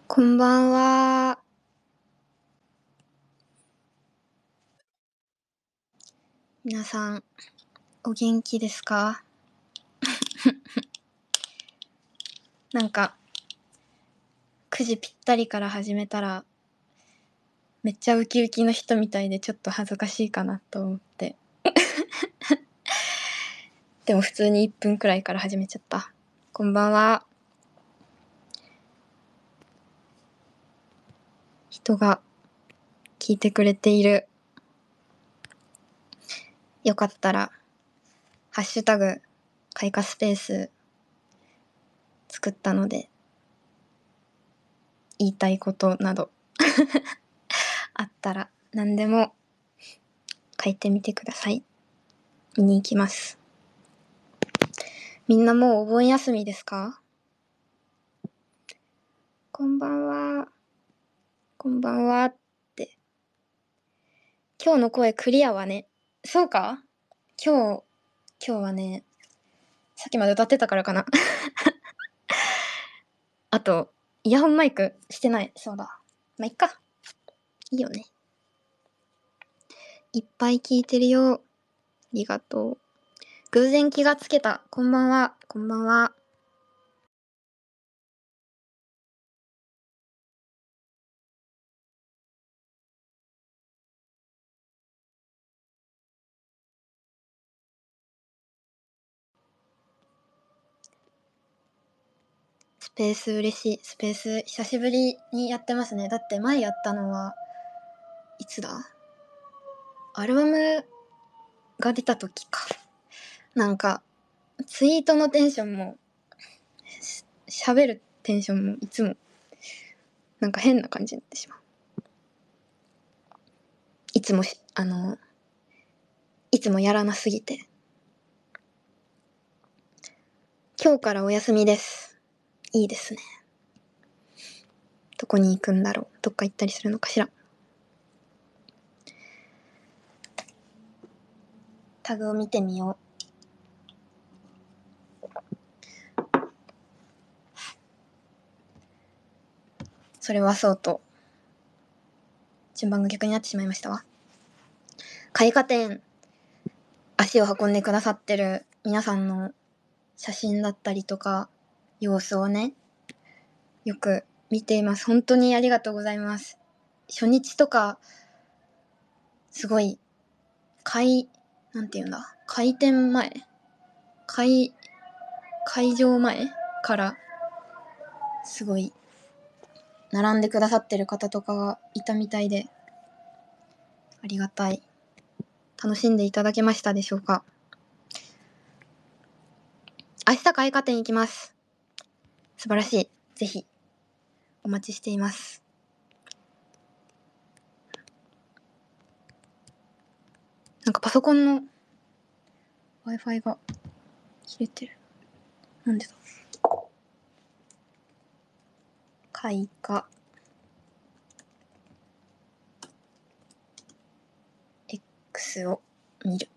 こんばんは。皆さん、お元気ですか？なんか、9時ぴったりから始めたら、めっちゃウキウキの人みたいでちょっと恥ずかしいかなと思って。でも普通に1分くらいから始めちゃった。こんばんは。人が聞いてくれている。よかったら、ハッシュタグ、開花スペース作ったので、言いたいことなどあったら何でも書いてみてください。見に行きます。みんなもうお盆休みですか？こんばんは。こんばんはって。今日の声クリアはね。そうか？今日はね、さっきまで歌ってたからかな。あと、イヤホンマイクしてない。そうだ。まあ、いっか。いいよね。いっぱい聞いてるよ。ありがとう。偶然気がつけた。こんばんは。こんばんは。スペース嬉しい。スペース久しぶりにやってますね。だって前やったのは、いつだ？アルバムが出た時か。なんか、ツイートのテンションも、喋るテンションもいつも、なんか変な感じになってしまう。いつもいつもやらなすぎて。今日からお休みです。いいですね。どこに行くんだろう。どっか行ったりするのかしら。タグを見てみよう。それはそうと、順番が逆になってしまいましたわ。開花店、足を運んでくださってる皆さんの写真だったりとか、様子をね、よく見ています。本当にありがとうございます。初日とか、すごい、なんていうんだ、開店前会場前からすごい並んでくださってる方とかがいたみたいで、ありがたい。楽しんでいただけましたでしょうか？明日開花店行きます。素晴らしい。ぜひお待ちしています。なんかパソコンの Wi-Fi が切れてる。なんでだ？開花 X を見る。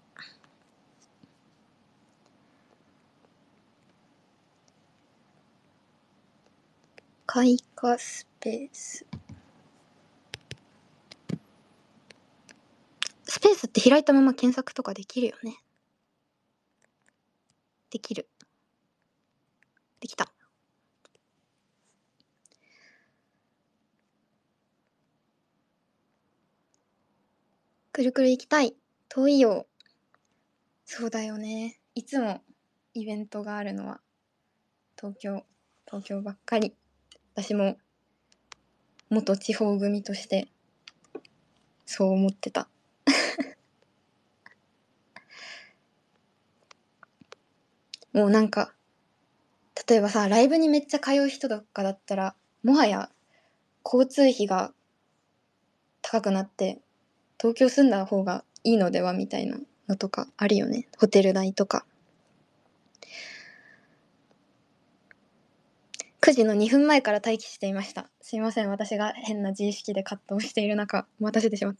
開花スペース。スペースって開いたまま検索とかできるよね。できる。できた。くるくる行きたい。遠いよ。そうだよね。いつもイベントがあるのは東京ばっかり。私も元地方組としてそう思ってた。もうなんか、例えばさ、ライブにめっちゃ通う人とかだったら、もはや交通費が高くなって、東京住んだ方がいいのではみたいなのとかあるよね。ホテル代とか。9時の2分前から待機していました。すいません、私が変な自意識で葛藤している中、待たせてしまって。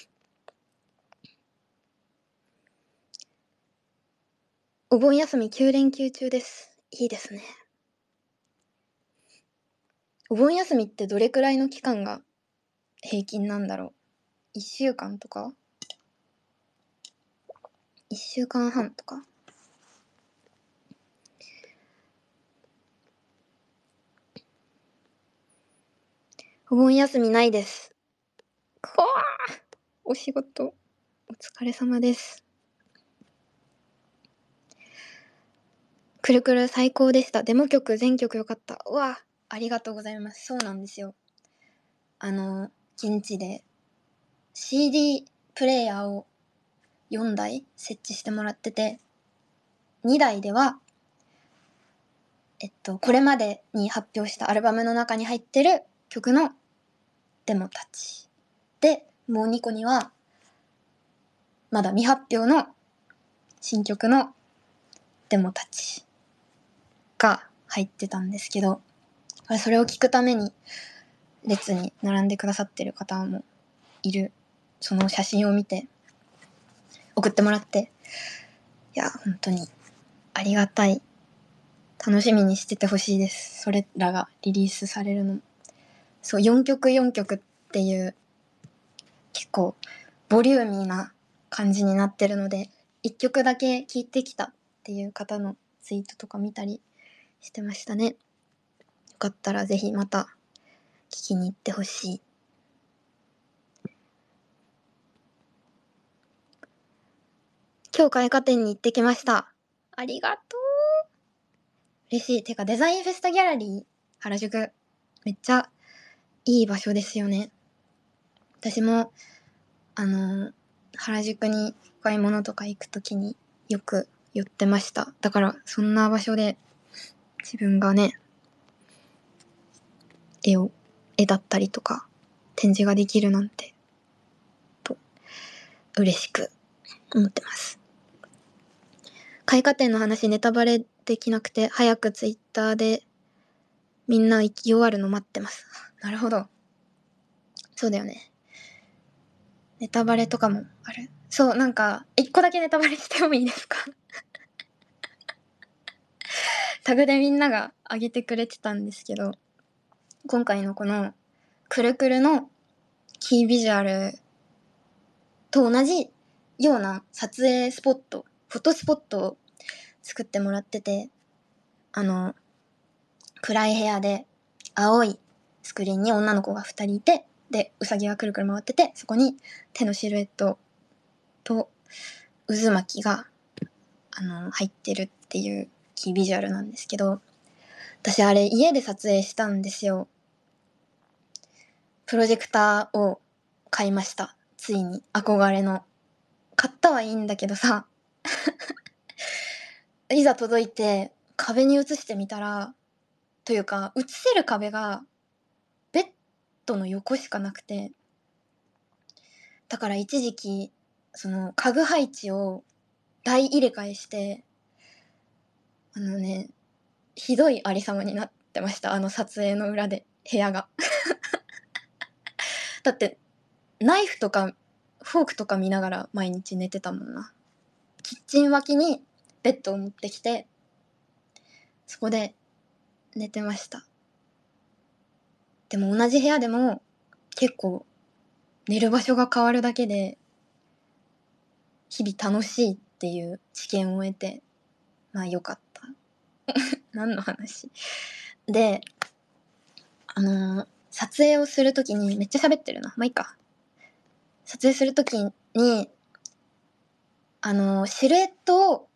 お盆休み9連休中です。いいですね。 お盆休みってどれくらいの期間が平均なんだろう。1週間とか ?1 週間半とか。お盆休みないです。こわー、お仕事お疲れ様です。くるくる最高でした。デモ曲全曲良かった。うわ、ありがとうございます。そうなんですよ。現地で CD プレイヤーを4台設置してもらってて、2台ではこれまでに発表したアルバムの中に入ってる曲のデモたちで、もう2個にはまだ未発表の新曲のデモたちが入ってたんですけど、それを聞くために列に並んでくださってる方もいる。その写真を見て送ってもらって、いや本当にありがたい。楽しみにしててほしいです。それらがリリースされるのも。そう、4曲4曲っていう結構ボリューミーな感じになってるので、1曲だけ聴いてきたっていう方のツイートとか見たりしてましたね。よかったらぜひまた聴きに行ってほしい。今日絵画展に行ってきました。ありがとう。嬉しい。てかデザインフェスタギャラリー原宿、めっちゃいい場所ですよね。私も原宿にお買い物とか行くときによく寄ってました。だからそんな場所で自分がね、絵だったりとか展示ができるなんてと嬉しく思ってます。絵画展の話ネタバレできなくて、早くツイッターでみんな行き終わるの待ってます。なるほど。そうだよね。ネタバレとかもある。そう、なんか一個だけネタバレしてもいいですか？タグでみんなが上げてくれてたんですけど、今回のこのくるくるのキービジュアルと同じような撮影スポット、フォトスポットを作ってもらってて、暗い部屋で青いスクリーンに女の子が2人いて、でウサギがくるくる回ってて、そこに手のシルエットと渦巻きが入ってるっていうキービジュアルなんですけど、私あれ家で撮影したんですよ。プロジェクターを買いました。ついに。憧れの。買ったはいいんだけどさ、いざ届いて壁に映してみたら、というか映せる壁がベッドの横しかなくて、だから一時期その家具配置を大入れ替えして、ひどいありさまになってました。撮影の裏で部屋が。だってナイフとかフォークとか見ながら毎日寝てたもんな。キッチン脇にベッドを持ってきて、そこで寝てました。でも同じ部屋でも結構寝る場所が変わるだけで日々楽しいっていう知見を得て、まあよかった。何の話で、撮影をするときにめっちゃ喋ってるな。まあいいか。撮影するときに、シルエットを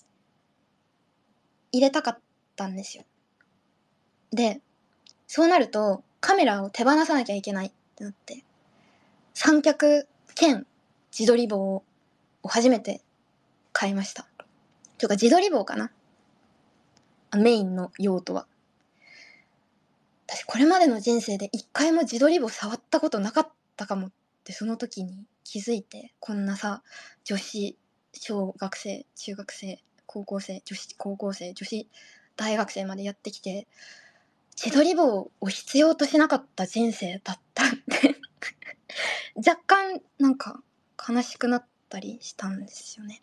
入れたかったんですよ。で、そうなるとカメラを手放さなきゃいけないってなって、三脚兼自撮り棒を初めて買いました。というか自撮り棒かな、メインの用途は。私これまでの人生で一回も自撮り棒触ったことなかったかもってその時に気づいて、こんなさ、女子小学生、中学生、高校生、女子高校生、女子大学生までやってきて、自撮り棒を必要としなかった人生だったって若干なんか悲しくなったりしたんですよね。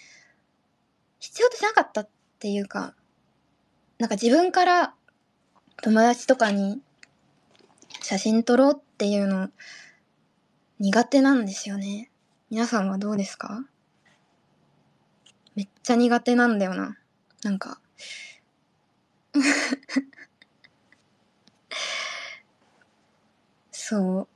必要としなかったっていうか、なんか自分から友達とかに写真撮ろうっていうの苦手なんですよね。皆さんはどうですか？めっちゃ苦手なんだよな。なんかそう。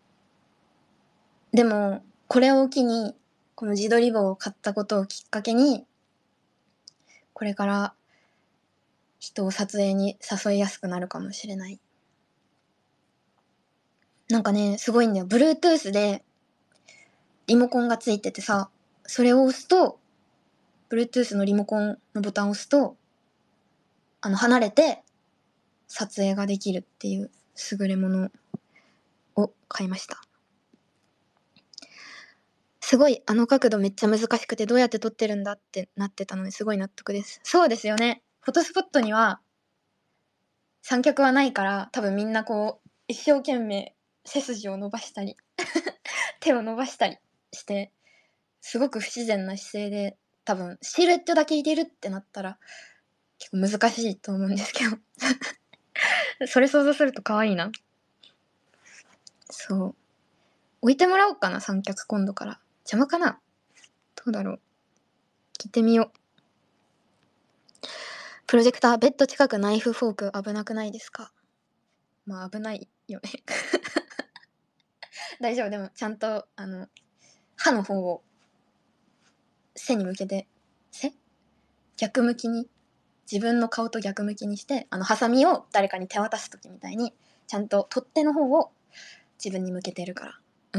でもこれを機にこの自撮り棒を買ったことをきっかけに、これから人を撮影に誘いやすくなるかもしれない。なんかね、すごいんだよ。Bluetooth でリモコンがついててさ、それを押すと、Bluetooth のリモコンのボタンを押すと、離れて撮影ができるっていう優れものを買いました。すごい、あの角度めっちゃ難しくてどうやって撮ってるんだってなってたのですごい納得です。そうですよね。フォトスポットには三脚はないから、多分みんなこう、一生懸命背筋を伸ばしたり、手を伸ばしたりして、すごく不自然な姿勢で、多分シルエットだけ入れるってなったら、結構難しいと思うんですけど。それ想像すると可愛いな。そう。置いてもらおうかな、三脚今度から。邪魔かな？どうだろう。聞いてみよう。プロジェクター、ベッド近くナイフフォーク危なくないですか？まあ危ないよね。大丈夫。でもちゃんと、刃の方を背に向けて、逆向きに、自分の顔と逆向きにして、ハサミを誰かに手渡す時みたいに、ちゃんと取っ手の方を自分に向けてるから。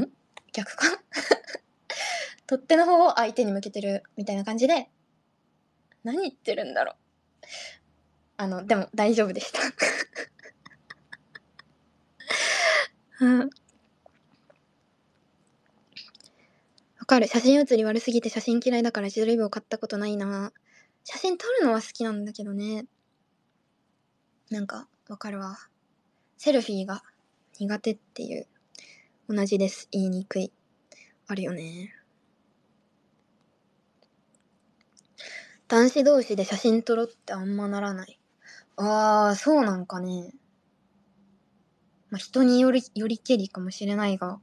逆か。取っ手の方を相手に向けてるみたいな感じで、何言ってるんだろう。でも大丈夫でした。わかる。写真写り悪すぎて写真嫌いだから自撮り棒買ったことないな。写真撮るのは好きなんだけどね。なんか、わかるわ。セルフィーが苦手っていう。同じです。言いにくい。あるよね。男子同士で写真撮ろってあんまならない。そうなんかね。まあ、人によりけりかもしれないが、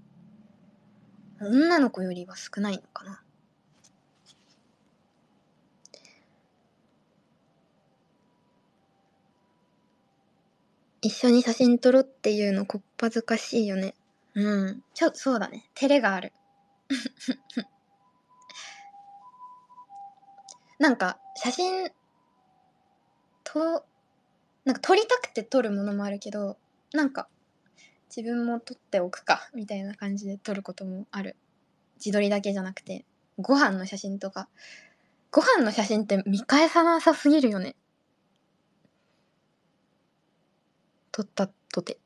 女の子よりは少ないのかな。一緒に写真撮ろっていうのこっぱずかしいよね。そうだね。照れがある。なんか、写真と、なんか撮りたくて撮るものもあるけど、なんか、自分も撮っておくか、みたいな感じで撮ることもある。自撮りだけじゃなくて、ご飯の写真とか。ご飯の写真って見返さなさすぎるよね。撮ったとて。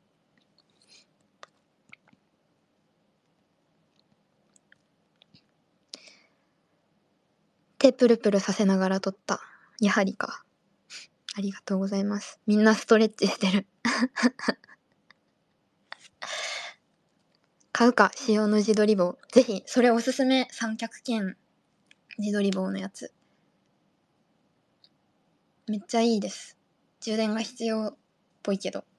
手プルプルさせながら撮った。やはりか。ありがとうございます。みんなストレッチしてる。買うか、使用の自撮り棒。ぜひ、それおすすめ。三脚兼自撮り棒のやつ。めっちゃいいです。充電が必要っぽいけど。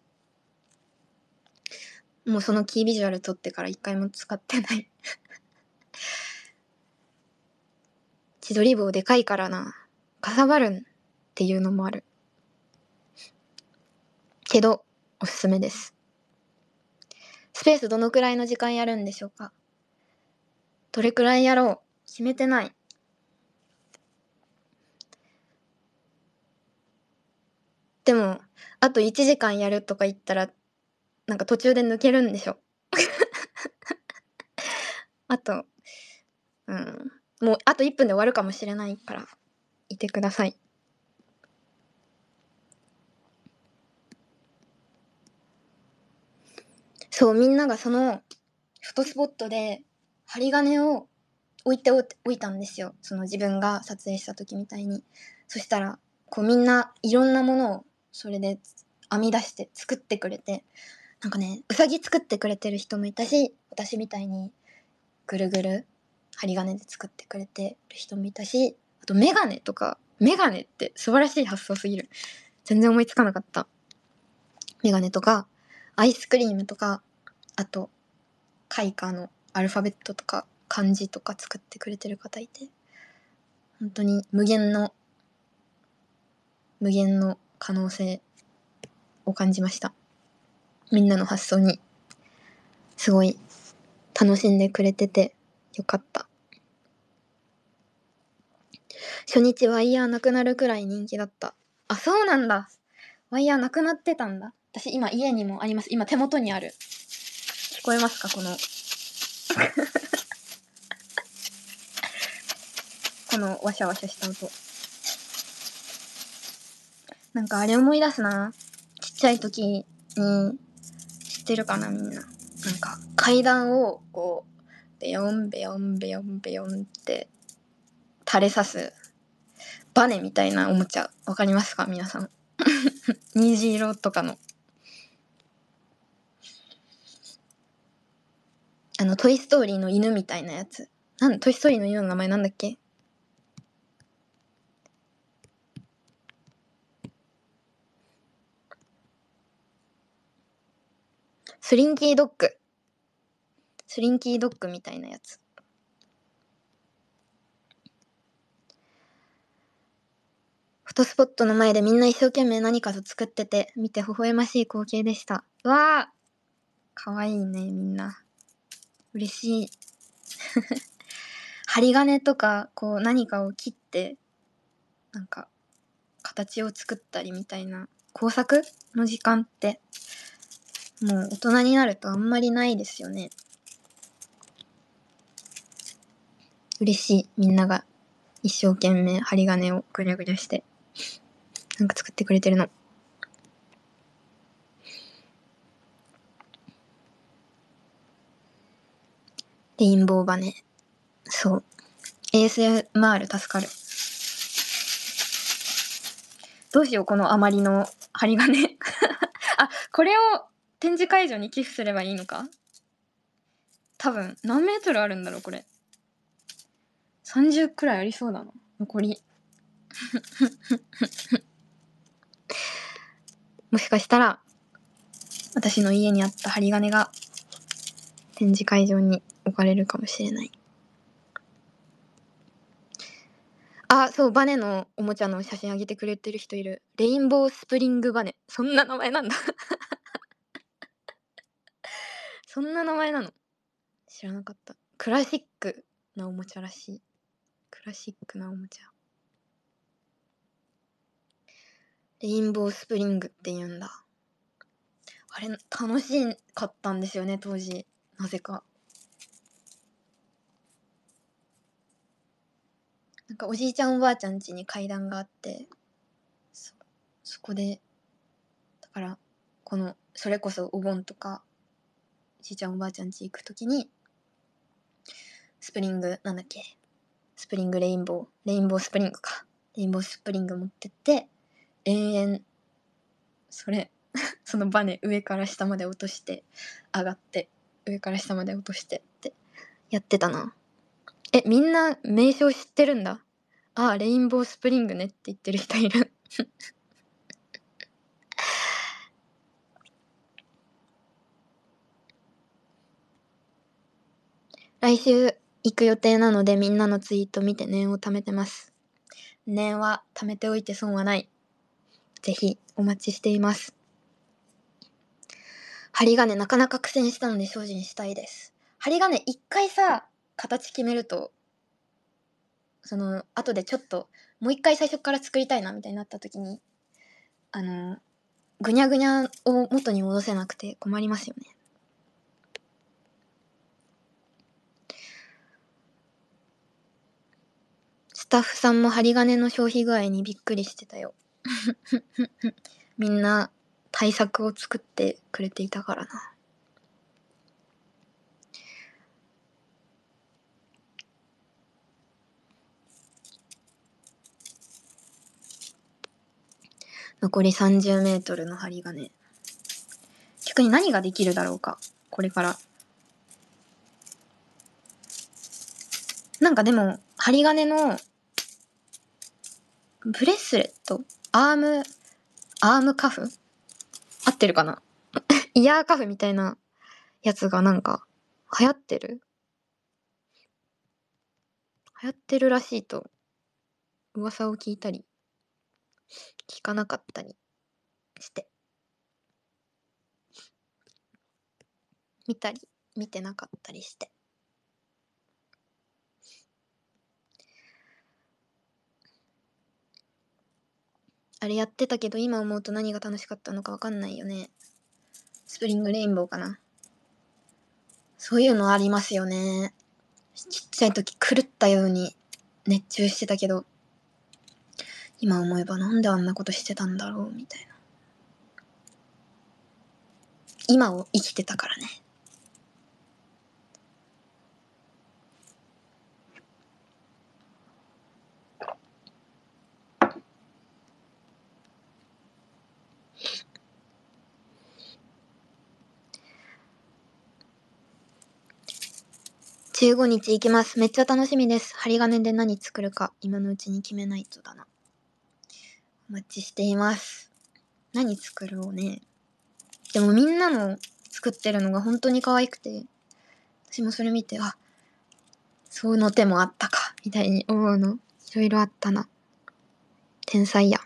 もうそのキービジュアル撮ってから一回も使ってない。自撮り棒でかいからな。かさばるんっていうのもある。けど、おすすめです。スペースどのくらいの時間やるんでしょうか？どれくらいやろう？決めてない。でも、あと1時間やるとか言ったら、なんか途中で抜けるんでしょ？あと、もうあと1分で終わるかもしれないから、いてください。そう、みんながそのフォトスポットで針金を置いたんですよ。その自分が撮影した時みたいに。そしたら、こうみんないろんなものをそれで編み出して作ってくれて、なんかね、うさぎ作ってくれてる人もいたし、私みたいにぐるぐる針金で作ってくれてる人もいたし、あとメガネって素晴らしい発想すぎる。全然思いつかなかった。 メガネとかアイスクリームとか、あと開花のアルファベットとか漢字とか作ってくれてる方いて、本当に無限の可能性を感じました。みんなの発想にすごい楽しんでくれててよかった。初日ワイヤーなくなるくらい人気だった。あ、そうなんだ。ワイヤーなくなってたんだ。私今家にもあります。今手元にある。聞こえますか、このこのワシャワシャした音。なんかあれ思い出すな。ちっちゃい時に、知ってるかなみんな。なんか階段をこうベヨンベヨンベヨンベヨンって垂れさすバネみたいなおもちゃわかりますか皆さん。虹色とかのトイストーリーの犬みたいなやつ。トイストーリーの犬の名前なんだっけ？スリンキードッグみたいなやつ。フォトスポットの前でみんな一生懸命何かと作ってて、見て微笑ましい光景でした。うわー、かわいいね、みんな。嬉しい。針金とかこう何かを切ってなんか形を作ったりみたいな工作の時間ってもう大人になるとあんまりないですよね。嬉しい。みんなが一生懸命針金をぐりゃぐりゃしてなんか作ってくれてるの。レインボーバネ。そう。ASMR 助かる。どうしよう、この余りの針金。あ、これを展示会場に寄付すればいいのか？多分、何メートルあるんだろう、これ。30くらいありそうだな。残り。もしかしたら、私の家にあった針金が展示会場に置かれるかもしれない。あ、そう、バネのおもちゃの写真あげてくれてる人いる。レインボースプリングバネ。そんな名前なんだ。そんな名前なの？知らなかった。クラシックなおもちゃらしい。クラシックなおもちゃ。レインボースプリングって言うんだ。あれ、楽しかったんですよね、当時。なぜか。なんかおじいちゃんおばあちゃん家に階段があって、そこで、だから、それこそお盆とか、おじいちゃんおばあちゃん家行くときに、スプリングレインボースプリングか。レインボースプリング持ってって、延々、そのバネ上から下まで落として、上がって、上から下まで落としてってやってたな。みんな名称知ってるんだ。あ、レインボースプリングねって言ってる人いる。来週行く予定なのでみんなのツイート見て念を貯めてます。念は貯めておいて損はない。ぜひお待ちしています。針金なかなか苦戦したので精進したいです。針金一回さ、形決めると、後でちょっと、もう一回最初から作りたいなみたいになった時に、ぐにゃぐにゃを元に戻せなくて困りますよね。スタッフさんも針金の消費具合にびっくりしてたよ。みんな対策を作ってくれていたからな。残り30メートルの針金。逆に何ができるだろうか、これから。なんかでも、針金のブレスレット、アームカフ合ってってるかなイヤーカフみたいなやつがなんか流行ってるらしいと噂を聞いたり聞かなかったりして見たり見てなかったりして、あれやってたけど今思うと何が楽しかったのか分かんないよね。スプリングレインボーかな。そういうのありますよね。ちっちゃい時狂ったように熱中してたけど、今思えばなんであんなことしてたんだろうみたいな。今を生きてたからね。15日行きます。めっちゃ楽しみです。針金で何作るか今のうちに決めないとだな。お待ちしています。何作ろうね。でもみんなの作ってるのが本当に可愛くて、私もそれ見て、あ、そうの手もあったかみたいに思うのいろいろあったな。天才や。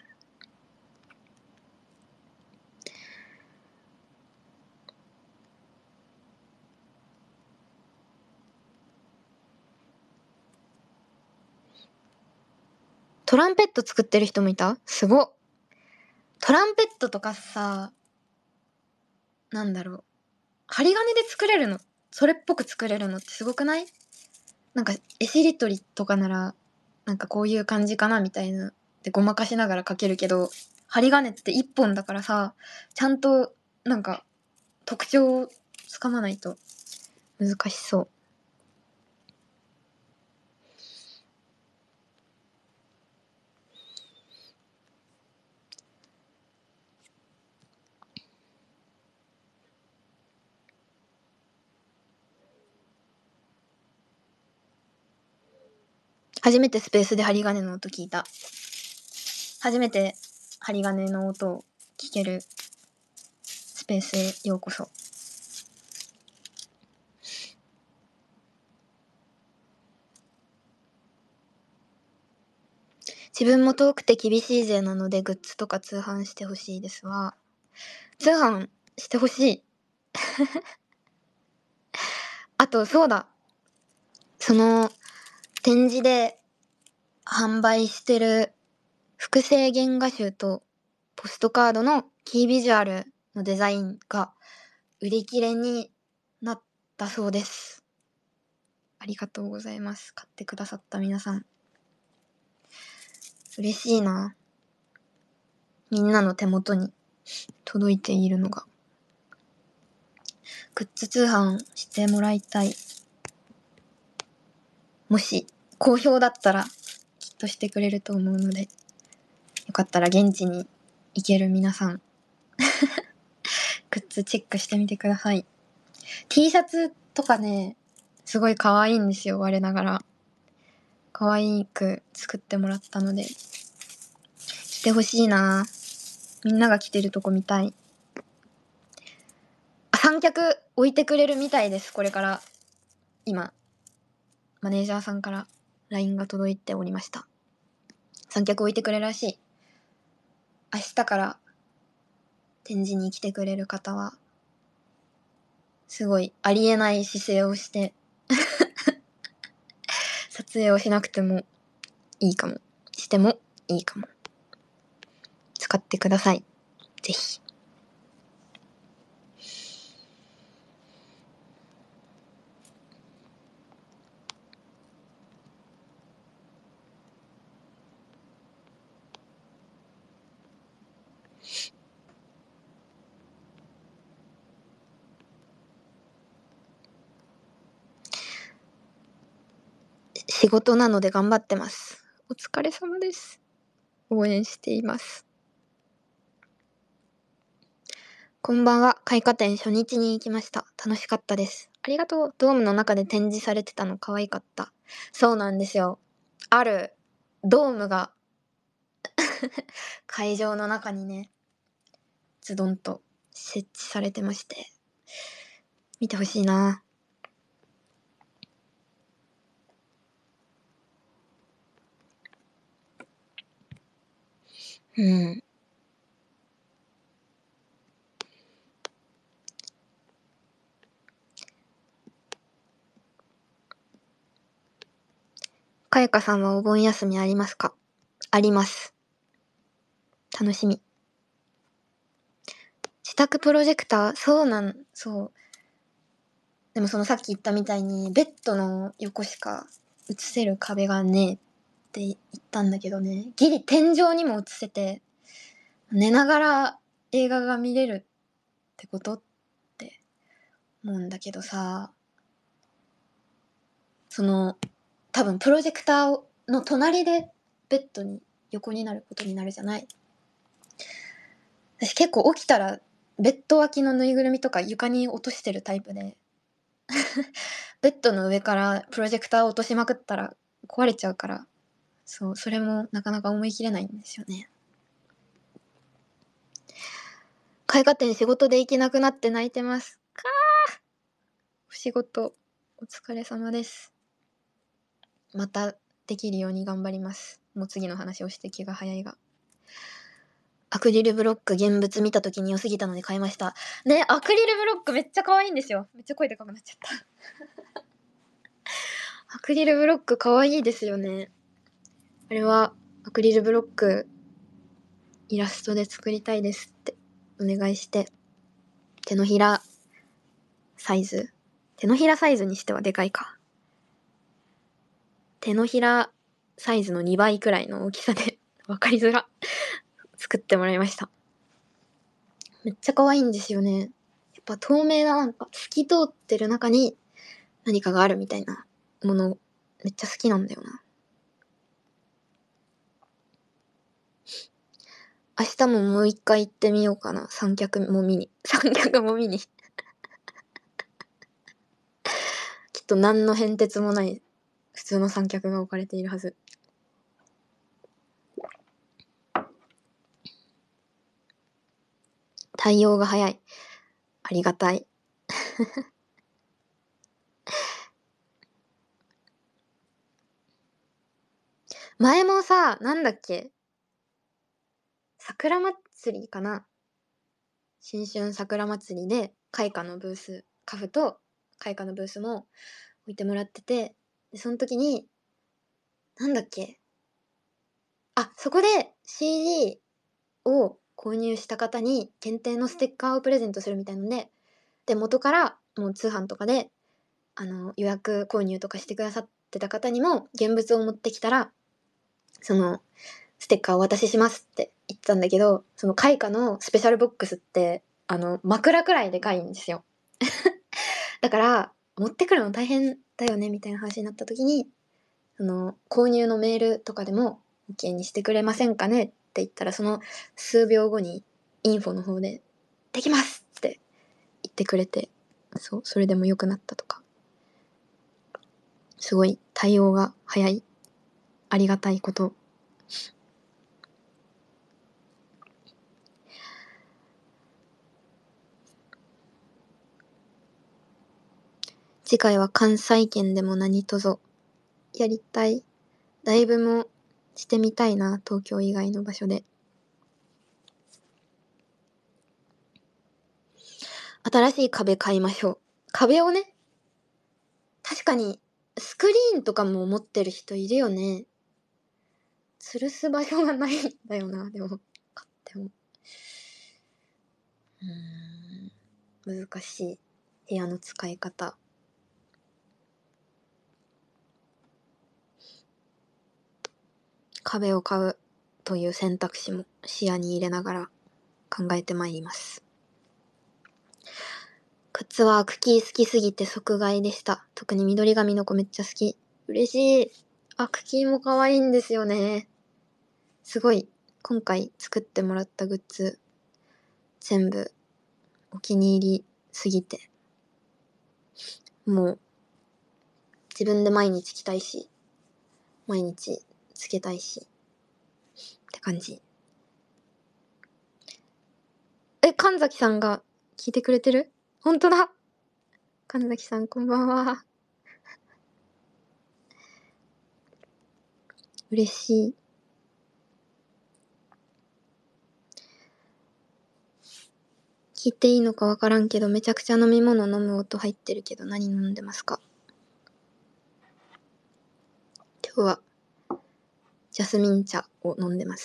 トランペット作ってる人もいた？すごっ。トランペットとかさ、なんだろう。針金で作れるの、それっぽく作れるのってすごくない？なんか、絵しりとりとかなら、なんかこういう感じかなみたいな。で、ごまかしながら描けるけど、針金って一本だからさ、ちゃんと、なんか、特徴をつかまないと難しそう。初めてスペースで針金の音聞いた。初めて針金の音を聞けるスペースへようこそ。自分も遠くて厳しいぜなのでグッズとか通販してほしいですわ。通販してほしい。あとそうだ。その展示で販売してる複製原画集とポストカードのキービジュアルのデザインが売り切れになったそうです。ありがとうございます。買ってくださった皆さん。嬉しいな。みんなの手元に届いているのが。グッズ通販してもらいたい。もし好評だったらきっとしてくれると思うので、よかったら現地に行ける皆さんグッズチェックしてみてください。T シャツとかね、すごい可愛いんですよ、我ながら。可愛く作ってもらったので、着てほしいな。みんなが着てるとこ見たい。三脚置いてくれるみたいです、これから。今、マネージャーさんから LINE が届いておりました。三脚置いてくれるらしい。明日から展示に来てくれる方は、すごいありえない姿勢をして撮影をしなくてもいいかも。してもいいかも。使ってください。ぜひ。仕事なので頑張ってます。お疲れ様です。応援しています。こんばんは。開花展初日に行きました。楽しかったです。ありがとう。ドームの中で展示されてたの可愛かった。そうなんですよ。あるドームが会場の中にね、ズドンと設置されてまして、見てほしいな。うん。かやかさんはお盆休みありますか？あります。楽しみ。自宅プロジェクター、そう。でもそのさっき言ったみたいに、ベッドの横しか映せる壁がねえって言ったんだけどね、ギリ天井にも映せて、寝ながら映画が見れるってことって思うんだけどさ、多分プロジェクターの隣でベッドに横になることになるじゃない。私結構起きたらベッド脇のぬいぐるみとか床に落としてるタイプで、ベッドの上からプロジェクターを落としまくったら壊れちゃうから、それもなかなか思い切れないんですよね。絵画展仕事で行けなくなって泣いてます。お仕事お疲れ様です。またできるように頑張ります。もう次の話をして気が早いが。アクリルブロック現物見た時に良すぎたので買いました。ね、アクリルブロックめっちゃ可愛いんですよ。めっちゃ声でかくなっちゃった。アクリルブロック可愛いですよね。あれはアクリルブロックイラストで作りたいですってお願いして、手のひらサイズにしてはでかいか。手のひらサイズの2倍くらいの大きさでわかりづら作ってもらいました。めっちゃ可愛いんですよね。やっぱ透明な透き通ってる中に何かがあるみたいなものめっちゃ好きなんだよな。明日ももう一回行ってみようかな。三脚も見に。きっと何の変哲もない普通の三脚が置かれているはず。対応が早い。ありがたい。前もさ、なんだっけ、桜祭りかな、新春桜祭りで開花のブース、カフと開花のブースも置いてもらってて、でその時になんだっけ、そこで CD を購入した方に限定のステッカーをプレゼントするみたいので元からもう通販とかで予約購入とかしてくださってた方にも現物を持ってきたらそのステッカーをお渡ししますって言ってたんだけど、その開花のスペシャルボックスって枕くらいでかいんですよ。だから持ってくるの大変だよねみたいな話になった時に、購入のメールとかでも OK にしてくれませんかねって言ったら、その数秒後にインフォの方でできますって言ってくれて、それでも良くなったとか、すごい対応が早い、ありがたいこと。次回は関西圏でも何とぞやりたい。ライブもしてみたいな、東京以外の場所で。新しい壁買いましょう。壁をね、確かにスクリーンとかも持ってる人いるよね。吊るす場所がないんだよな、でも買っても。難しい部屋の使い方。壁を買うという選択肢も視野に入れながら考えてまいります。靴はアクキー好きすぎて即買いでした。特に緑髪の子めっちゃ好き。嬉しい。アクキーも可愛いんですよね。すごい今回作ってもらったグッズ全部お気に入りすぎて、もう自分で毎日着たいし毎日つけたいしって感じ。 神崎さんが聞いてくれてる？本当だ。神崎さんこんばんは。嬉しい。聞いていいのかわからんけど、めちゃくちゃ飲み物飲む音入ってるけど、何飲んでますか？今日はジャスミン茶を飲んでます。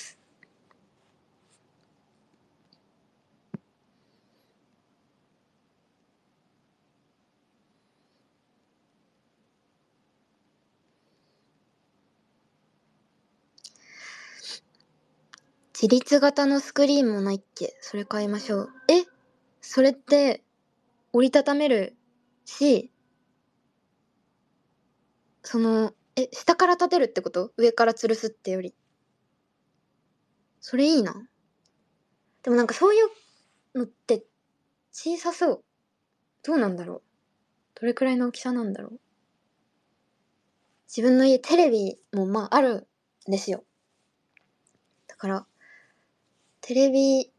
自立型のスクリーンもないっけ？それ買いましょう。それって折りたためるし、下から立てるってこと？上から吊るすってより。それいいな。でもなんかそういうのって小さそう。どうなんだろう。どれくらいの大きさなんだろう。自分の家テレビもあるんですよ。だからテレビ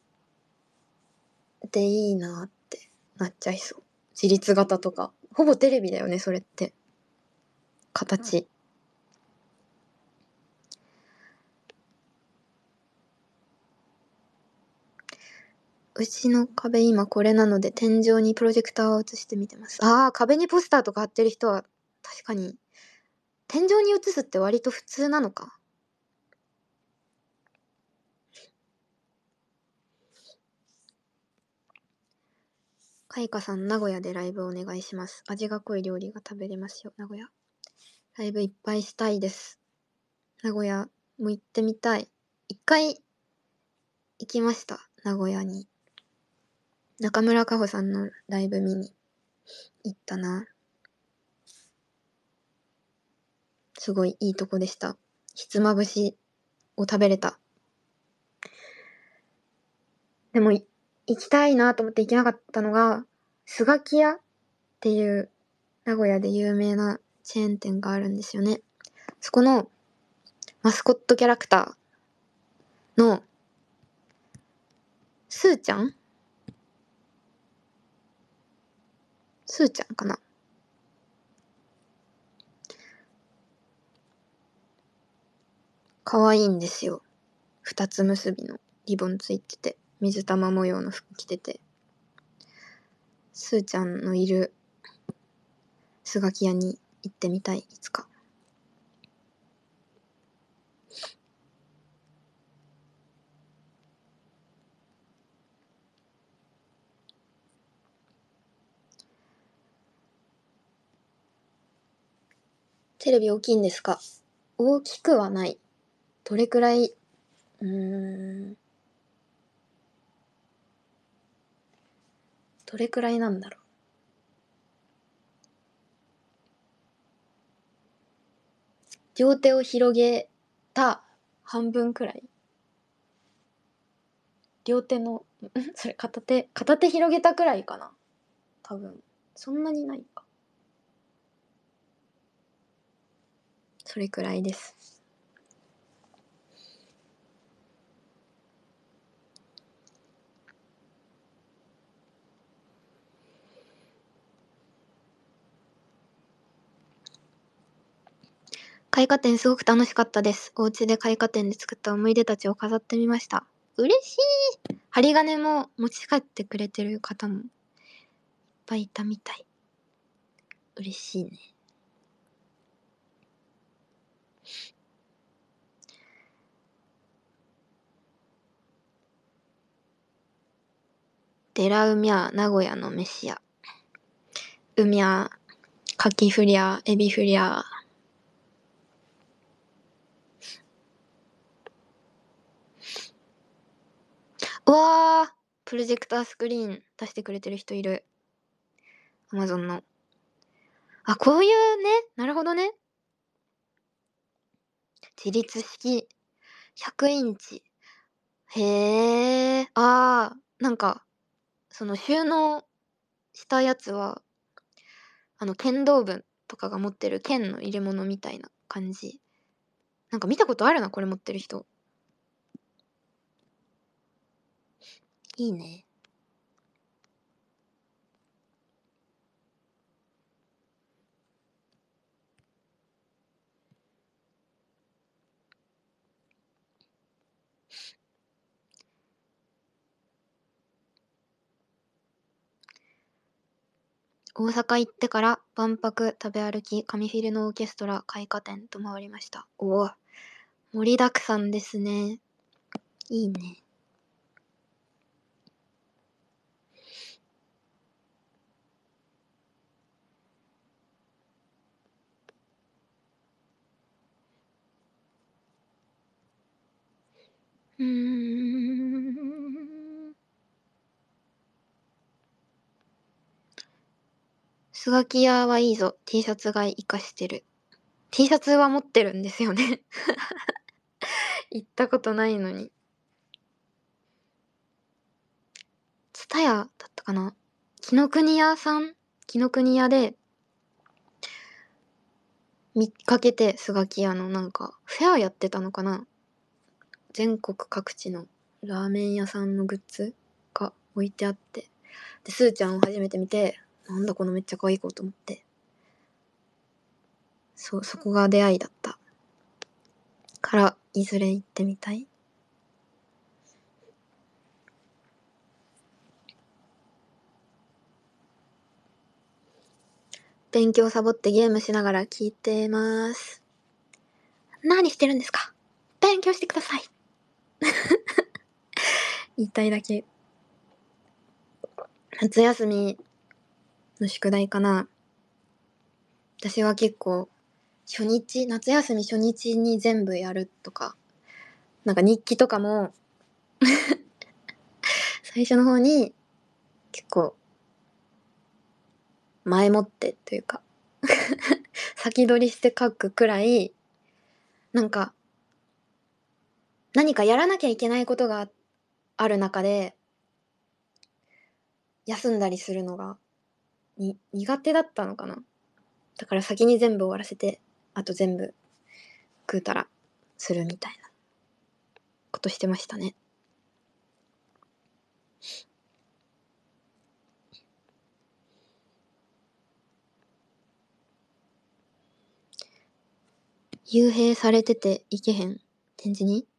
でいいなってなっちゃいそう。自立型とかほぼテレビだよね、それって。形。うちの壁今これなので天井にプロジェクターを映してみてます。壁にポスターとか貼ってる人は確かに天井に映すって割と普通なのか。かいかさん、名古屋でライブお願いします。味が濃い料理が食べれますよ、名古屋。ライブいっぱいしたいです。名古屋も行ってみたい。一回行きました、名古屋に。中村佳穂さんのライブ見に行ったな。すごいいいとこでした。ひつまぶしを食べれた。でも行きたいなと思って行けなかったのが、スガキ屋っていう名古屋で有名なチェーン店があるんですよね。そこのマスコットキャラクターのスーちゃんかな、可愛いんですよ。二つ結びのリボンついてて、水玉模様の服着てて。スーちゃんのいるスガキ屋に行ってみたい、いつか。テレビ大きいんですか？大きくはない。どれくらい、どれくらいなんだろう。両手を広げた半分くらい。両手の、それ片手広げたくらいかな。多分。そんなにないか。それくらいです。開花展すごく楽しかったです。お家で開花展で作った思い出たちを飾ってみました。嬉しい。針金も持ち帰ってくれてる方もいっぱいいたみたい。嬉しいね。デラウミャー名古屋の飯屋。うみゃー、カキフリャー、エビフリャー。うわー、プロジェクタースクリーン出してくれてる人いる。アマゾンの。こういうね、なるほどね。自立式100インチ。へー。なんか、その収納したやつは、剣道部とかが持ってる剣の入れ物みたいな感じ。なんか見たことあるな、これ持ってる人。いいね。 大阪行ってから万博、食べ歩き、紙フィルのオーケストラ、開花展と回りました。おお、盛りだくさんですね。いいね。スガキ屋はいいぞ。T シャツが活かしてる。T シャツは持ってるんですよね。行ったことないのに。ツタヤだったかな。紀ノ国屋で見かけて、スガキ屋のなんかフェアやってたのかな。全国各地のラーメン屋さんのグッズが置いてあって、でスーちゃんを初めて見て、なんだこのめっちゃ可愛い子と思って、そこが出会いだったからいずれ行ってみたい。勉強サボってゲームしながら聞いてます。何してるんですか？勉強してください。言いたいだけ。夏休みの宿題かな。私は結構夏休み初日に全部やるとか、なんか日記とかも最初の方に結構前もってというか先取りして書くくらい、なんか何かやらなきゃいけないことがある中で休んだりするのが苦手だったのかな。だから先に全部終わらせて、あと全部食うたらするみたいなことしてましたね。幽閉されてていけへん展示に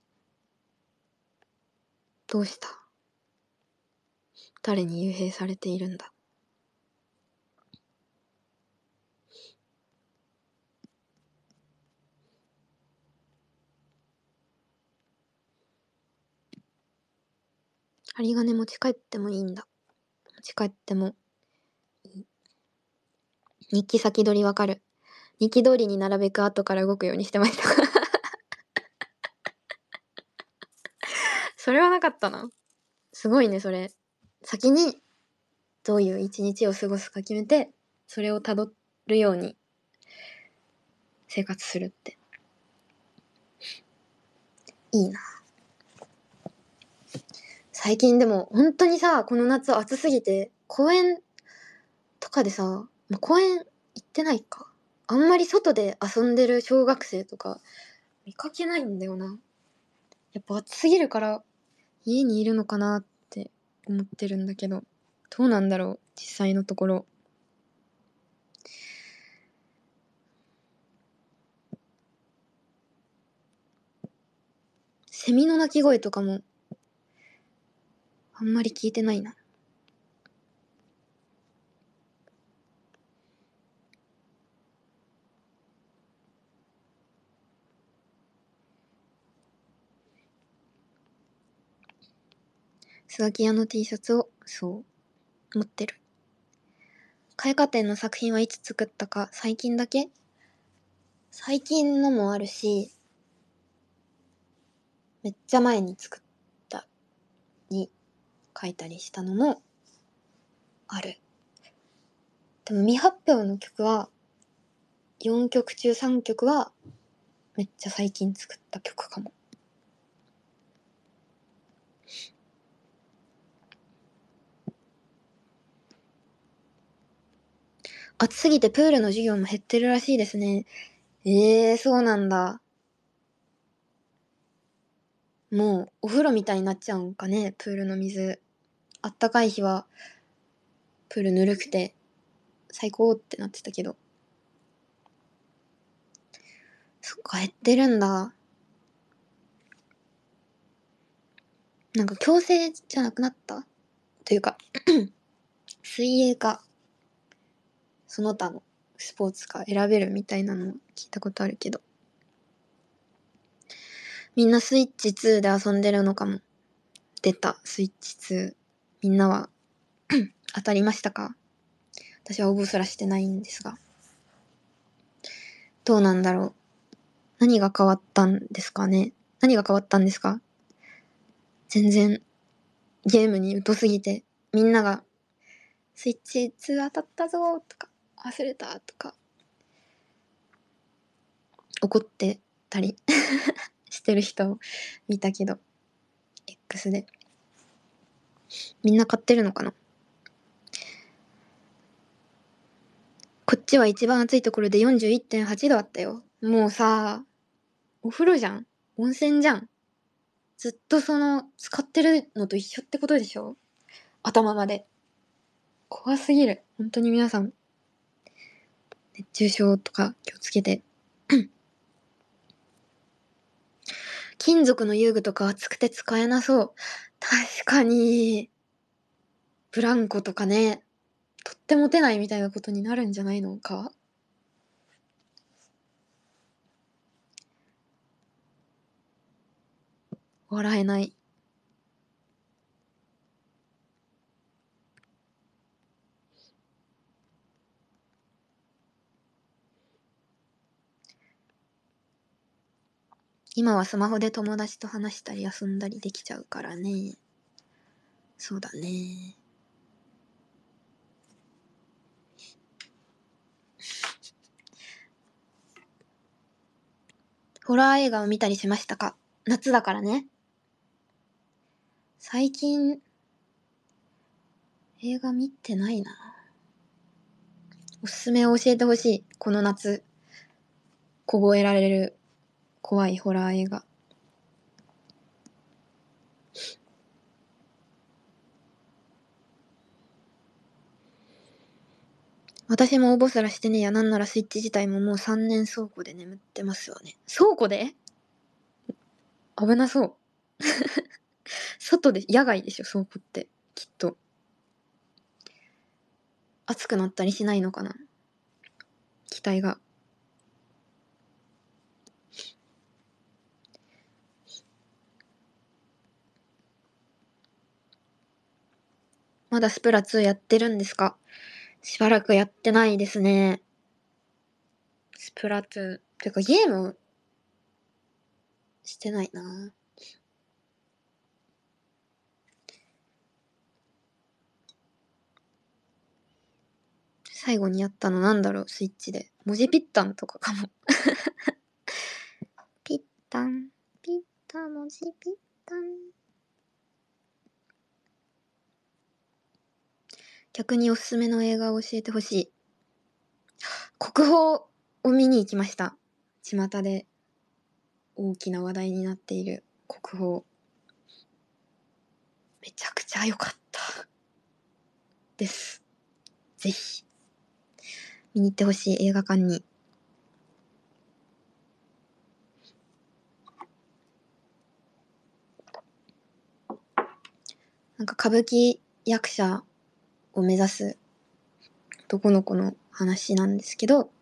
どうした？誰に幽閉されているんだ？針金持ち帰ってもいいんだ。持ち帰ってもいい。日記先取りわかる。日記通りになるべく後から動くようにしてました。それはなかったな。すごいね、それ。先にどういう一日を過ごすか決めて、それを辿るように生活するって。いいな。最近でも本当にさ、この夏暑すぎて、公園とかでさ、公園行ってないか。あんまり外で遊んでる小学生とか見かけないんだよな。やっぱ暑すぎるから家にいるのかなって思ってるんだけど、どうなんだろう、実際のところ。セミの鳴き声とかもあんまり聞いてないな。スガキ屋の T シャツを持ってる。絵画展の作品はいつ作ったか最近だけ？最近のもあるし、めっちゃ前に作ったに書いたりしたのもある。でも未発表の曲は4曲中3曲はめっちゃ最近作った曲かも。暑すぎてプールの授業も減ってるらしいですね。そうなんだ。もうお風呂みたいになっちゃうんかね、プールの水。あったかい日はプールぬるくて最高ってなってたけど。そっか、減ってるんだ。なんか強制じゃなくなったというか水泳か。 その他のスポーツか選べるみたいなのを聞いたことあるけど、みんなスイッチ2で遊んでるのかも。出た、スイッチ2。みんなは当たりましたか？私は応募すらしてないんですが。どうなんだろう。何が変わったんですかね。何が変わったんですか？全然ゲームに疎すぎて、みんながスイッチ2当たったぞとか、忘れたとか、怒ってたりしてる人を見たけど、X で。みんな買ってるのかな？こっちは一番暑いところで 41.8 度あったよ。もうさ、お風呂じゃん？温泉じゃん？ずっと使ってるのと一緒ってことでしょ？頭まで。怖すぎる。本当に皆さん、熱中症とか気をつけて。金属の遊具とか熱くて使えなそう。確かに、ブランコとかね、取って持てないみたいなことになるんじゃないのか？笑えない。今はスマホで友達と話したり遊んだりできちゃうからね。そうだね。ホラー映画を見たりしましたか？夏だからね。最近、映画見てないな。おすすめを教えてほしい。この夏、凍えられる怖いホラー映画。私も応募すらしてねえや。なんならスイッチ自体ももう3年倉庫で眠ってますよね。倉庫で？危なそう。外で、野外でしょ、倉庫って。きっと。暑くなったりしないのかな？機体が。まだスプラ2やってるんですか？しばらくやってないですね。スプラトゥーン。てかゲームしてないな。最後にやったのなんだろう、スイッチで。文字ピッタンとかかも。ピッタン、ピッタ文字ピッタン。逆におすすめの映画を教えてほしい。国宝を見に行きました。巷で大きな話題になっている国宝。めちゃくちゃ良かったです。ぜひ見に行ってほしい、映画館に。なんか歌舞伎役者を目指す男の子の話なんですけど、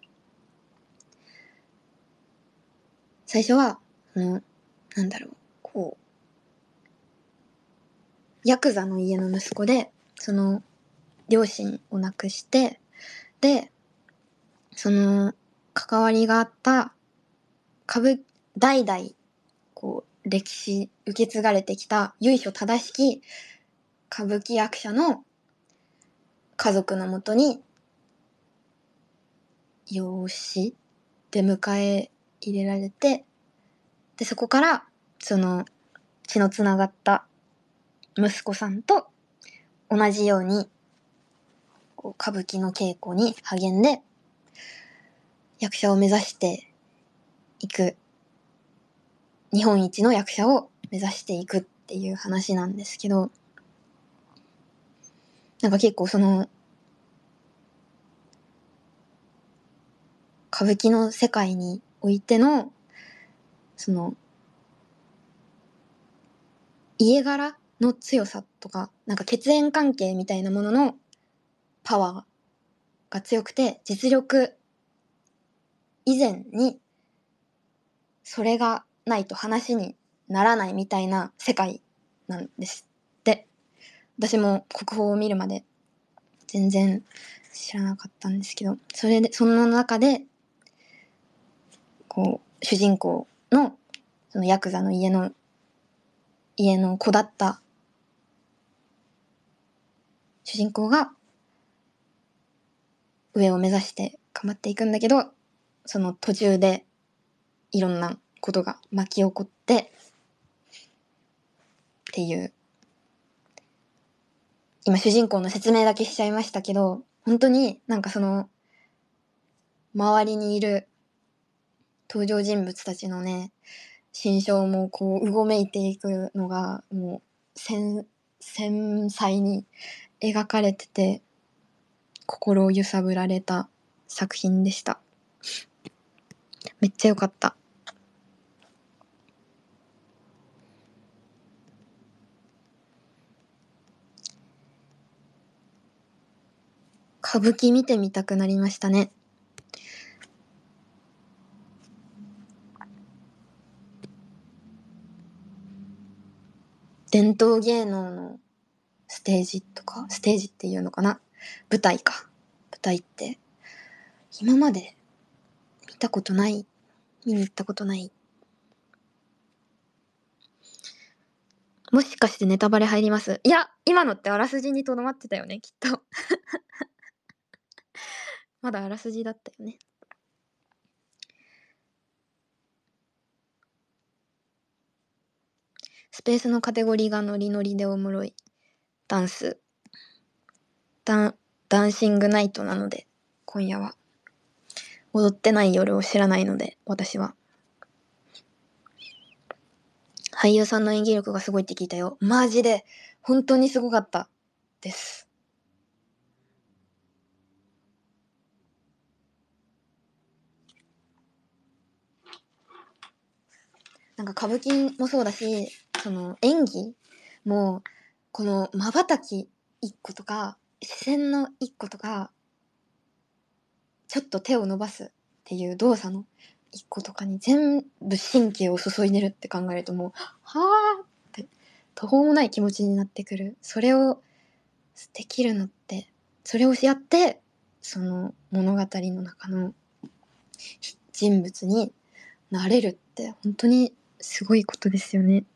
最初は、なんだろう、ヤクザの家の息子で、両親を亡くして、で、関わりがあった、代々、歴史、受け継がれてきた、由緒正しき歌舞伎役者の家族のもとに、養子で迎え入れられて、で、そこから、血のつながった息子さんと同じように、歌舞伎の稽古に励んで、役者を目指していく、日本一の役者を目指していくっていう話なんですけど、なんか結構歌舞伎の世界においての、家柄の強さとか、なんか血縁関係みたいなもののパワーが強くて、実力以前にそれがないと話にならないみたいな世界なんですって。私も国宝を見るまで全然知らなかったんですけど、その中でこう主人公のそのヤクザの家の子だった主人公が上を目指して頑張っていくんだけど、その途中でいろんなことが巻き起こってっていう、今主人公の説明だけしちゃいましたけど、本当になんかその周りにいる登場人物たちのね、心象もこううごめいていくのがもう繊細に描かれてて、心を揺さぶられた作品でした。めっちゃ良かった。歌舞伎見てみたくなりましたね。伝統芸能のステージっていうのかな、舞台って今まで見に行ったことない。もしかしてネタバレ入ります？いや、今のってあらすじにとどまってたよね、きっと。まだあらすじだったよね。スペースのカテゴリーがノリノリでおもろい。ダンシングナイトなので、今夜は。踊ってない夜を知らないので、私は。俳優さんの演技力がすごいって聞いたよ。マジで、本当にすごかったです。なんか歌舞伎もそうだし、その演技も、この瞬き一個とか、視線の一個とか、ちょっと手を伸ばすっていう動作の一個とかに全部神経を注いでるって考えるともう、はーって途方もない気持ちになってくる。それをできるのって、それをやって、その物語の中の人物になれるって本当にすごいことですよね。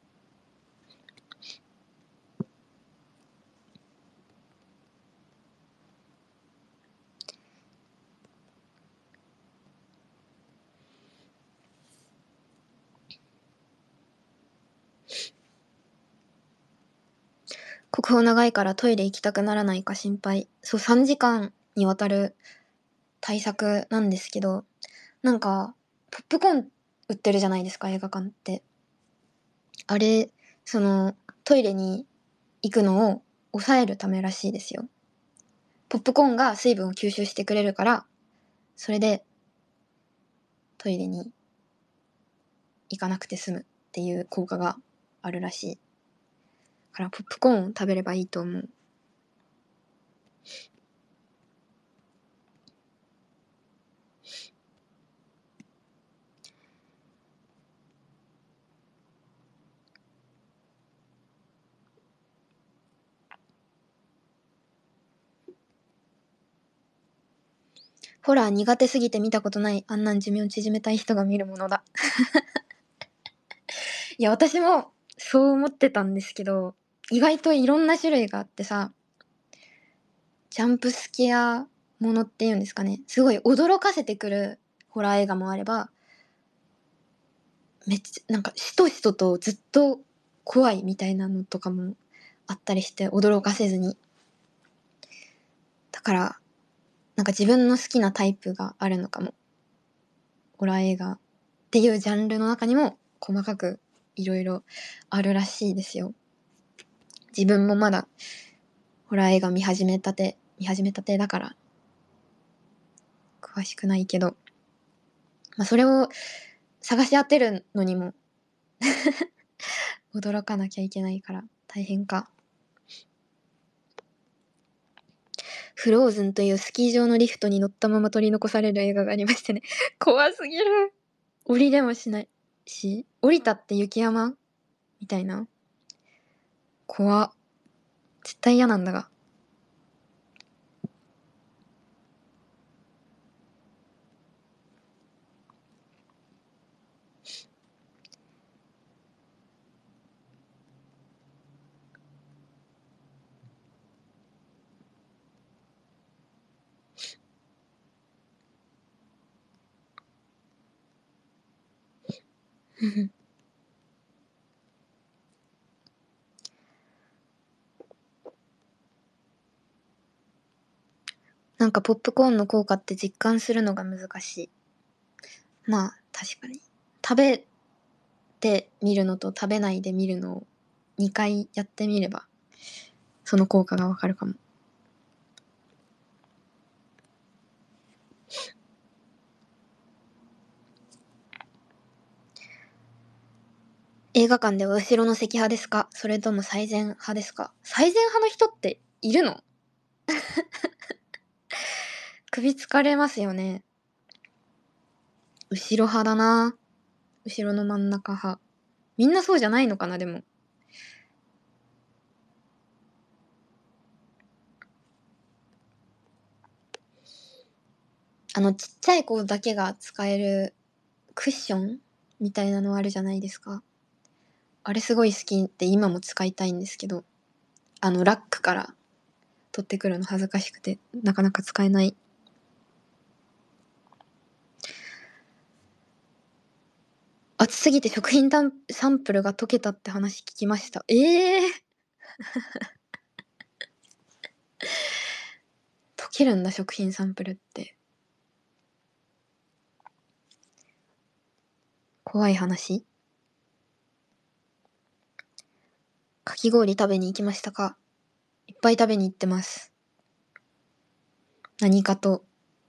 国宝長いからトイレ行きたくならないか心配。そう、3時間にわたる大作なんですけど、なんか、ポップコーン売ってるじゃないですか、映画館って。あれ、その、トイレに行くのを抑えるためらしいですよ。ポップコーンが水分を吸収してくれるから、それでトイレに行かなくて済むっていう効果があるらしい。だからポップコーンを食べればいいと思う。ホラー苦手すぎて見たことない。あんなん寿命縮めたい人が見るものだ。いや、私もそう思ってたんですけど、意外といろんな種類があってさ、ジャンプスケアものっていうんですかね。すごい驚かせてくるホラー映画もあれば、めっちゃ、なんかしとしととずっと怖いみたいなのとかもあったりして驚かせずに。だから、なんか自分の好きなタイプがあるのかも。ホラー映画っていうジャンルの中にも細かくいろいろあるらしいですよ。自分もまだホラー映画見始めたてだから詳しくないけど、まあそれを探し当てるのにも驚かなきゃいけないから大変か。 フローズンというスキー場のリフトに乗ったまま取り残される映画がありましてね。怖すぎる。降りれもしないし、降りたって雪山みたいな。怖っ。絶対嫌なんだが。なんかポップコーンの効果って実感するのが難しい。まあ確かに。食べてみるのと食べないで見るのを2回やってみればその効果がわかるかも。映画館では後ろの席派ですか、それとも最前派ですか。最前派の人っているの？首疲れますよね。後ろ派だな。後ろの真ん中派。みんなそうじゃないのかな、でも。ちっちゃい子だけが使えるクッションみたいなのあるじゃないですか。あれすごい好きで今も使いたいんですけど、ラックから取ってくるの恥ずかしくてなかなか使えない。暑すぎて食品サンプルが溶けたって話聞きました。溶けるんだ、食品サンプルって。怖い話。かき氷食べに行きましたか？いっぱい食べに行ってます。何かと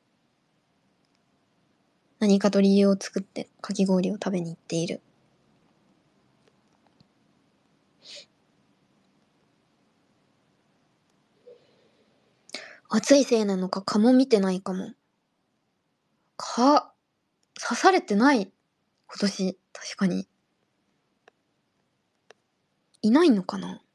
理由を作ってかき氷を食べに行っている。暑いせいなのか蚊も見てないかも。蚊、刺されてない。今年、確かに。いないのかな。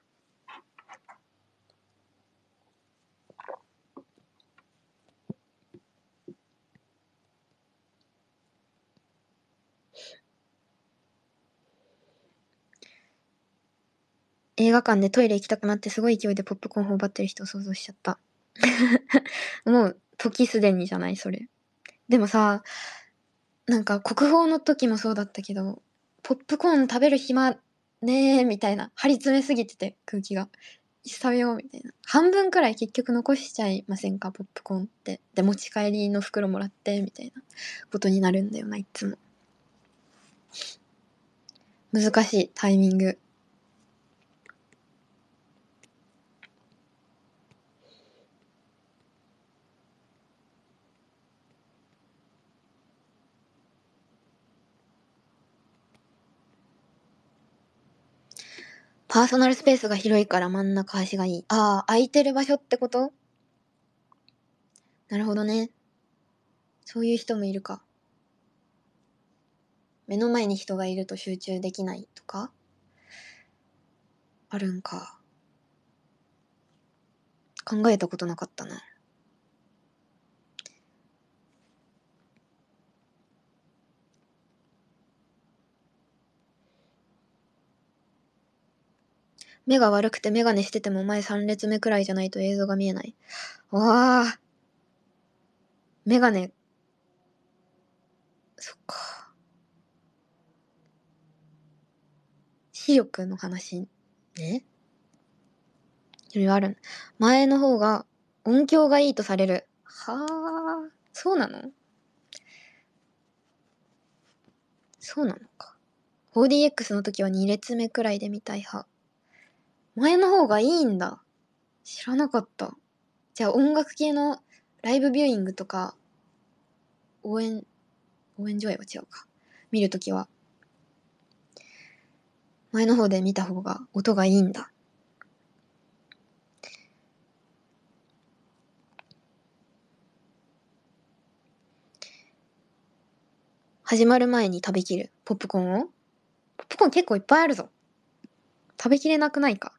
映画館でトイレ行きたくなってすごい勢いでポップコーン頬張ってる人を想像しちゃった。もう、時すでにじゃない、それ。でもさ、なんか国宝の時もそうだったけど、ポップコーン食べる暇ねーみたいな、張り詰めすぎてて、空気が。食べようみたいな。半分くらい結局残しちゃいませんか、ポップコーンって。で、持ち帰りの袋もらって、みたいなことになるんだよな、いつも。難しい、タイミング。パーソナルスペースが広いから真ん中端がいい。ああ、空いてる場所ってこと？なるほどね。そういう人もいるか。目の前に人がいると集中できないとかあるんか。考えたことなかったな。目が悪くてメガネしてても前3列目くらいじゃないと映像が見えない。わあ、メガネ、そっか。視力の話ね。いろいろある。前の方が音響がいいとされる。はあ、そうなの？そうなのか。4DX の時は2列目くらいで見たい派。前の方がいいんだ。知らなかった。じゃあ音楽系のライブビューイングとか応援上映は違うか。見るときは前の方で見た方が音がいいんだ。 始まる前に食べきるポップコーンを。ポップコーン結構いっぱいあるぞ。食べきれなくないか。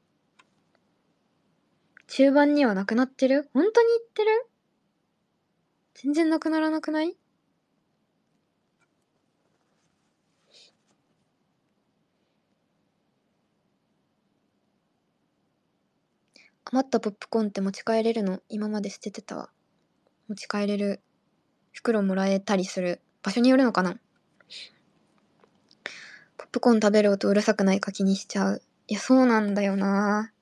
中盤にはなくなってる？本当に言ってる？全然なくならなくない？余ったポップコーンって持ち帰れるの？今まで捨ててたわ。持ち帰れる袋もらえたりする場所によるのかな。ポップコーン食べる音うるさくないか気にしちゃう。いや、そうなんだよな。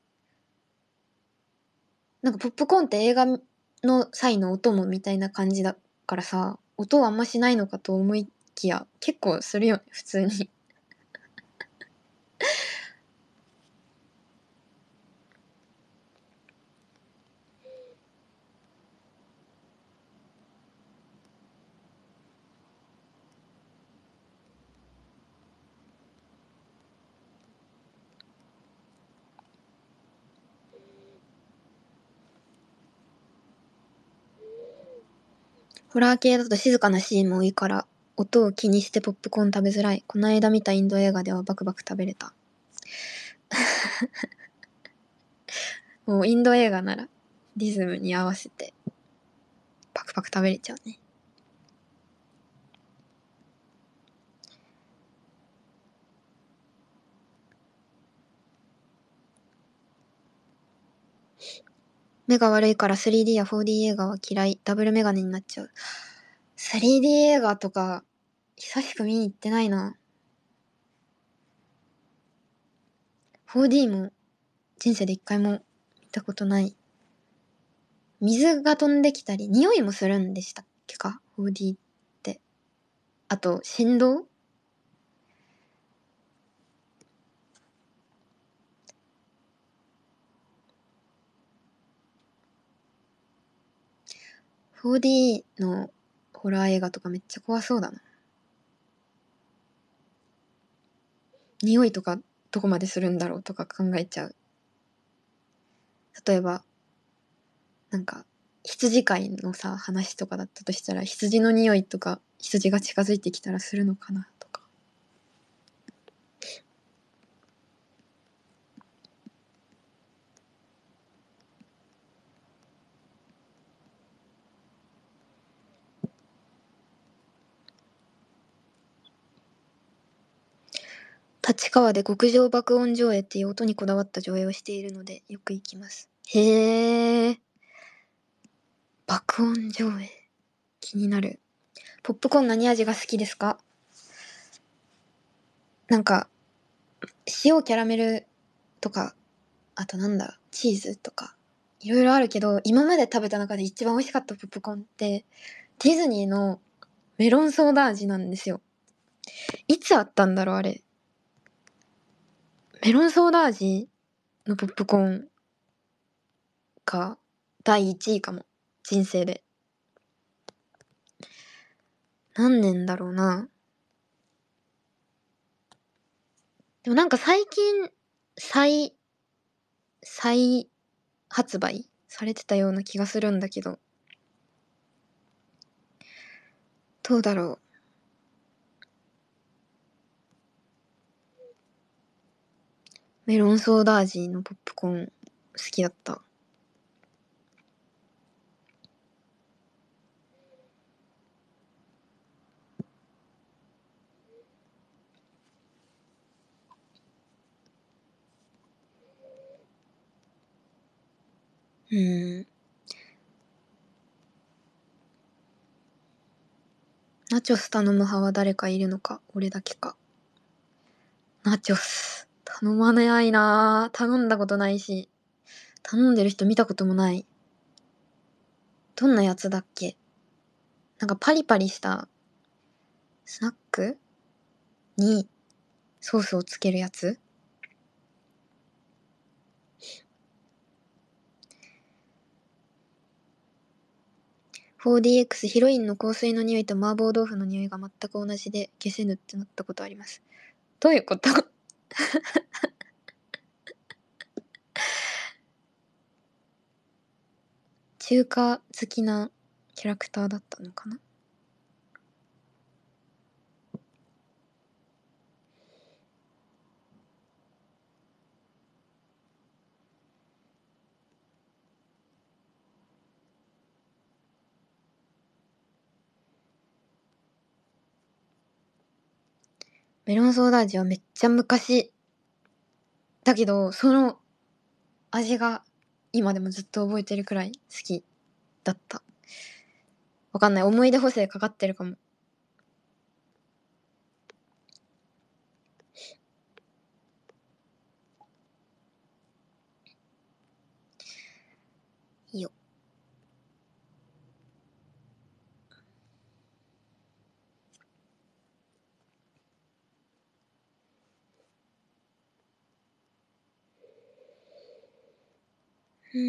なんかポップコーンって映画の際のお供みたいな感じだからさ、音はあんましないのかと思いきや、結構するよね、普通に。ホラー系だと静かなシーンも多いから、音を気にしてポップコーン食べづらい。この間見たインド映画ではバクバク食べれた。もうインド映画ならリズムに合わせてパクパク食べれちゃうね。目が悪いから 3D や 4D 映画は嫌い。ダブルメガネになっちゃう。3D 映画とか久しく見に行ってないな。4D も人生で一回も見たことない。水が飛んできたり、匂いもするんでしたっけか ?4D って。あと、振動？ 4D のホラー映画とかめっちゃ怖そうだな。匂いとかどこまでするんだろうとか考えちゃう。例えば、なんか、羊飼いのさ、話とかだったとしたら、羊の匂いとか、羊が近づいてきたらするのかなとか。立川で極上爆音上映っていう音にこだわった上映をしているので、よく行きます。へー。爆音上映。気になる。ポップコーン何味が好きですか？なんか、塩キャラメルとか、あとなんだ、チーズとか、いろいろあるけど、今まで食べた中で一番美味しかったポップコーンって、ディズニーのメロンソーダ味なんですよ。いつあったんだろう、あれ。メロンソーダ味のポップコーンが第1位かも。人生で。何年だろうな。でもなんか最近、再、再発売されてたような気がするんだけど、どうだろう。メロンソーダ味のポップコーン好きだった。ナチョス頼む派は誰かいるのか、俺だけか。ナチョス。頼まないなぁ。頼んだことないし、頼んでる人見たこともない。どんなやつだっけ？なんかパリパリしたスナックにソースをつけるやつ？ 4DX ヒロインの香水の匂いと麻婆豆腐の匂いが全く同じで消せぬってなったことあります。どういうこと？中華好きなキャラクターだったのかな？ メロンソーダ味はめっちゃ昔だけど、その味が今でもずっと覚えてるくらい好きだった。わかんない。思い出補正かかってるかも。いいよ。好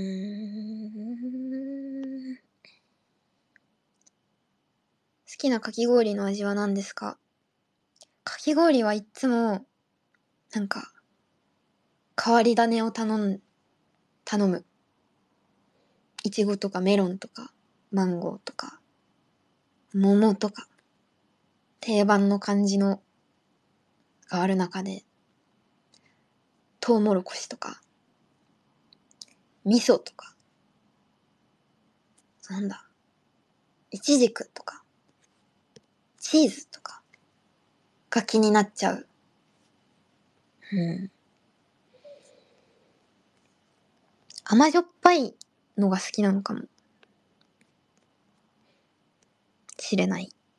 きなかき氷の味は何ですか？かき氷はいっつも、なんか、変わり種を頼む。いちごとかメロンとか、マンゴーとか、桃とか、定番の感じのがある中で、トウモロコシとか、味噌とか、なんだ、イチジクとか、チーズとかが気になっちゃう。甘じょっぱいのが好きなのかもしれない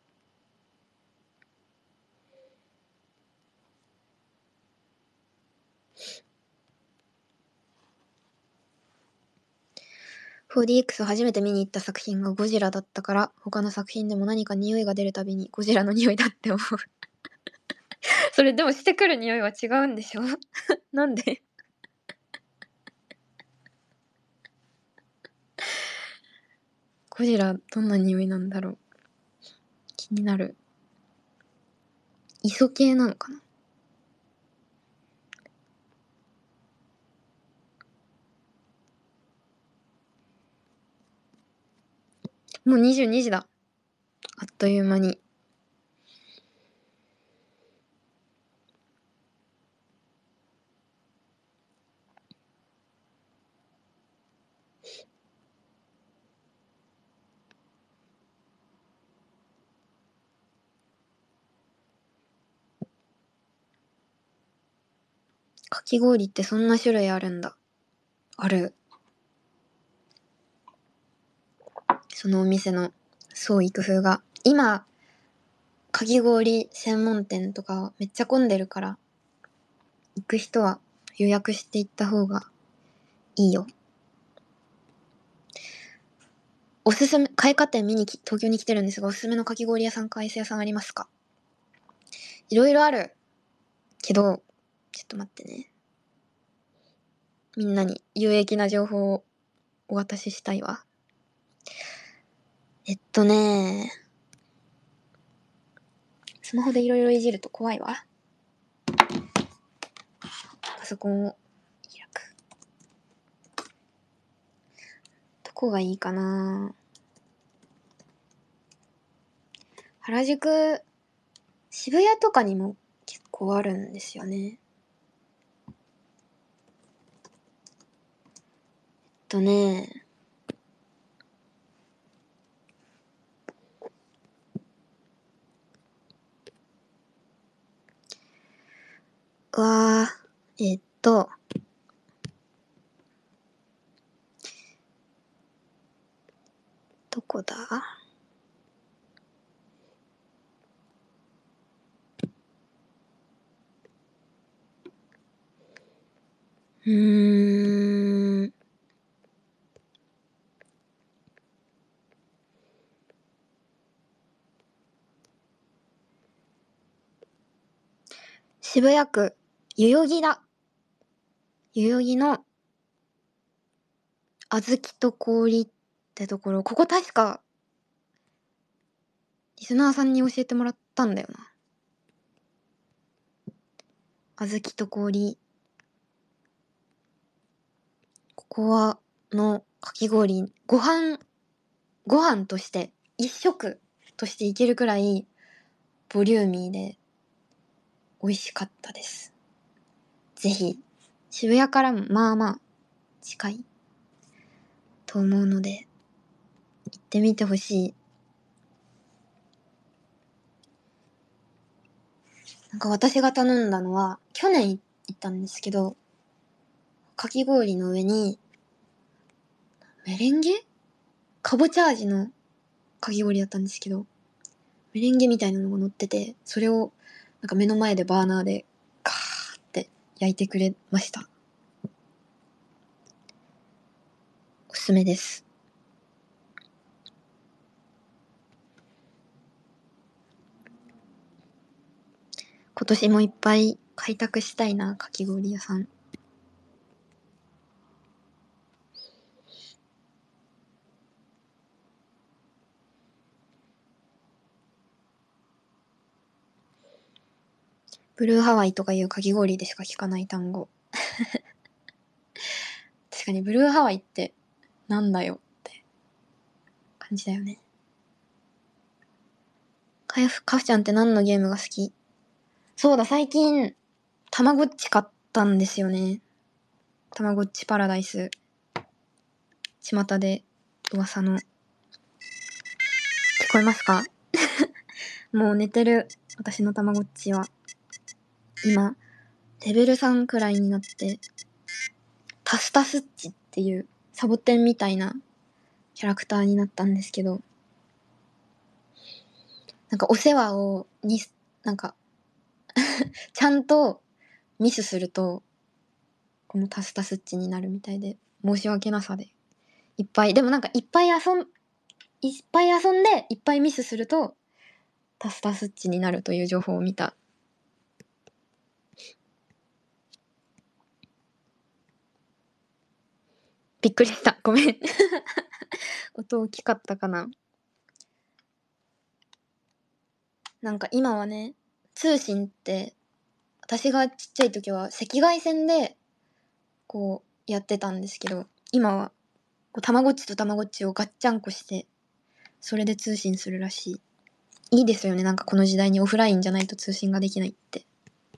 。4DX 初めて見に行った作品がゴジラだったから、他の作品でも何か匂いが出るたびにゴジラの匂いだって思う。それでもしてくる匂いは違うんでしょ？なんで？ゴジラどんな匂いなんだろう。気になる。磯系なのかな？もう22時だ。あっという間に。かき氷ってそんな種類あるんだ。ある。そのお店の創意工夫が。今、かき氷専門店とかめっちゃ混んでるから、行く人は予約して行った方がいいよ。おすすめ、開花店見に東京に来てるんですが、おすすめのかき氷屋さんかアイス屋さんありますか？いろいろあるけど、ちょっと待ってね。みんなに有益な情報をお渡ししたいわ。スマホでいろいろいじると怖いわ。パソコンを開く。どこがいいかな？原宿、渋谷とかにも結構あるんですよね。とね、うわー、どこだ？うーん。渋谷区、代々木だ。代々木の小豆と氷ってところ、ここ確か、リスナーさんに教えてもらったんだよな。小豆と氷。ここは、のかき氷、ご飯として、一食としていけるくらい、ボリューミーで、美味しかったです。ぜひ、渋谷からもまあまあ、近いと思うので、行ってみてほしい。 なんか私が頼んだのは、去年行ったんですけど、かき氷の上に、メレンゲかぼちゃ味のかき氷だったんですけど、メレンゲみたいなのが乗ってて、それをなんか目の前でバーナーでカーって焼いてくれました。おすすめです。今年もいっぱい開拓したいな、かき氷屋さん。ブルーハワイとかいうかき氷でしか聞かない単語。確かにブルーハワイってなんだよって感じだよね。かふちゃんって何のゲームが好き？そうだ、最近、たまごっち買ったんですよね。たまごっちパラダイス。巷で噂の。聞こえますか？もう寝てる私のたまごっちは、今、レベル3くらいになって、タスタスッチっていうサボテンみたいなキャラクターになったんですけど、なんかお世話をなんかちゃんとミスするとこのタスタスッチになるみたいで、申し訳なさでいっぱい、でもなんかいっぱい遊んでいっぱいミスするとタスタスッチになるという情報を見た。びっくりした、ごめん音大きかったかな。なんか今はね、通信って私がちっちゃい時は赤外線でこうやってたんですけど、今はこうたまごっちとたまごっちをガッチャンコしてそれで通信するらしい。いいですよね、なんかこの時代にオフラインじゃないと通信ができないって。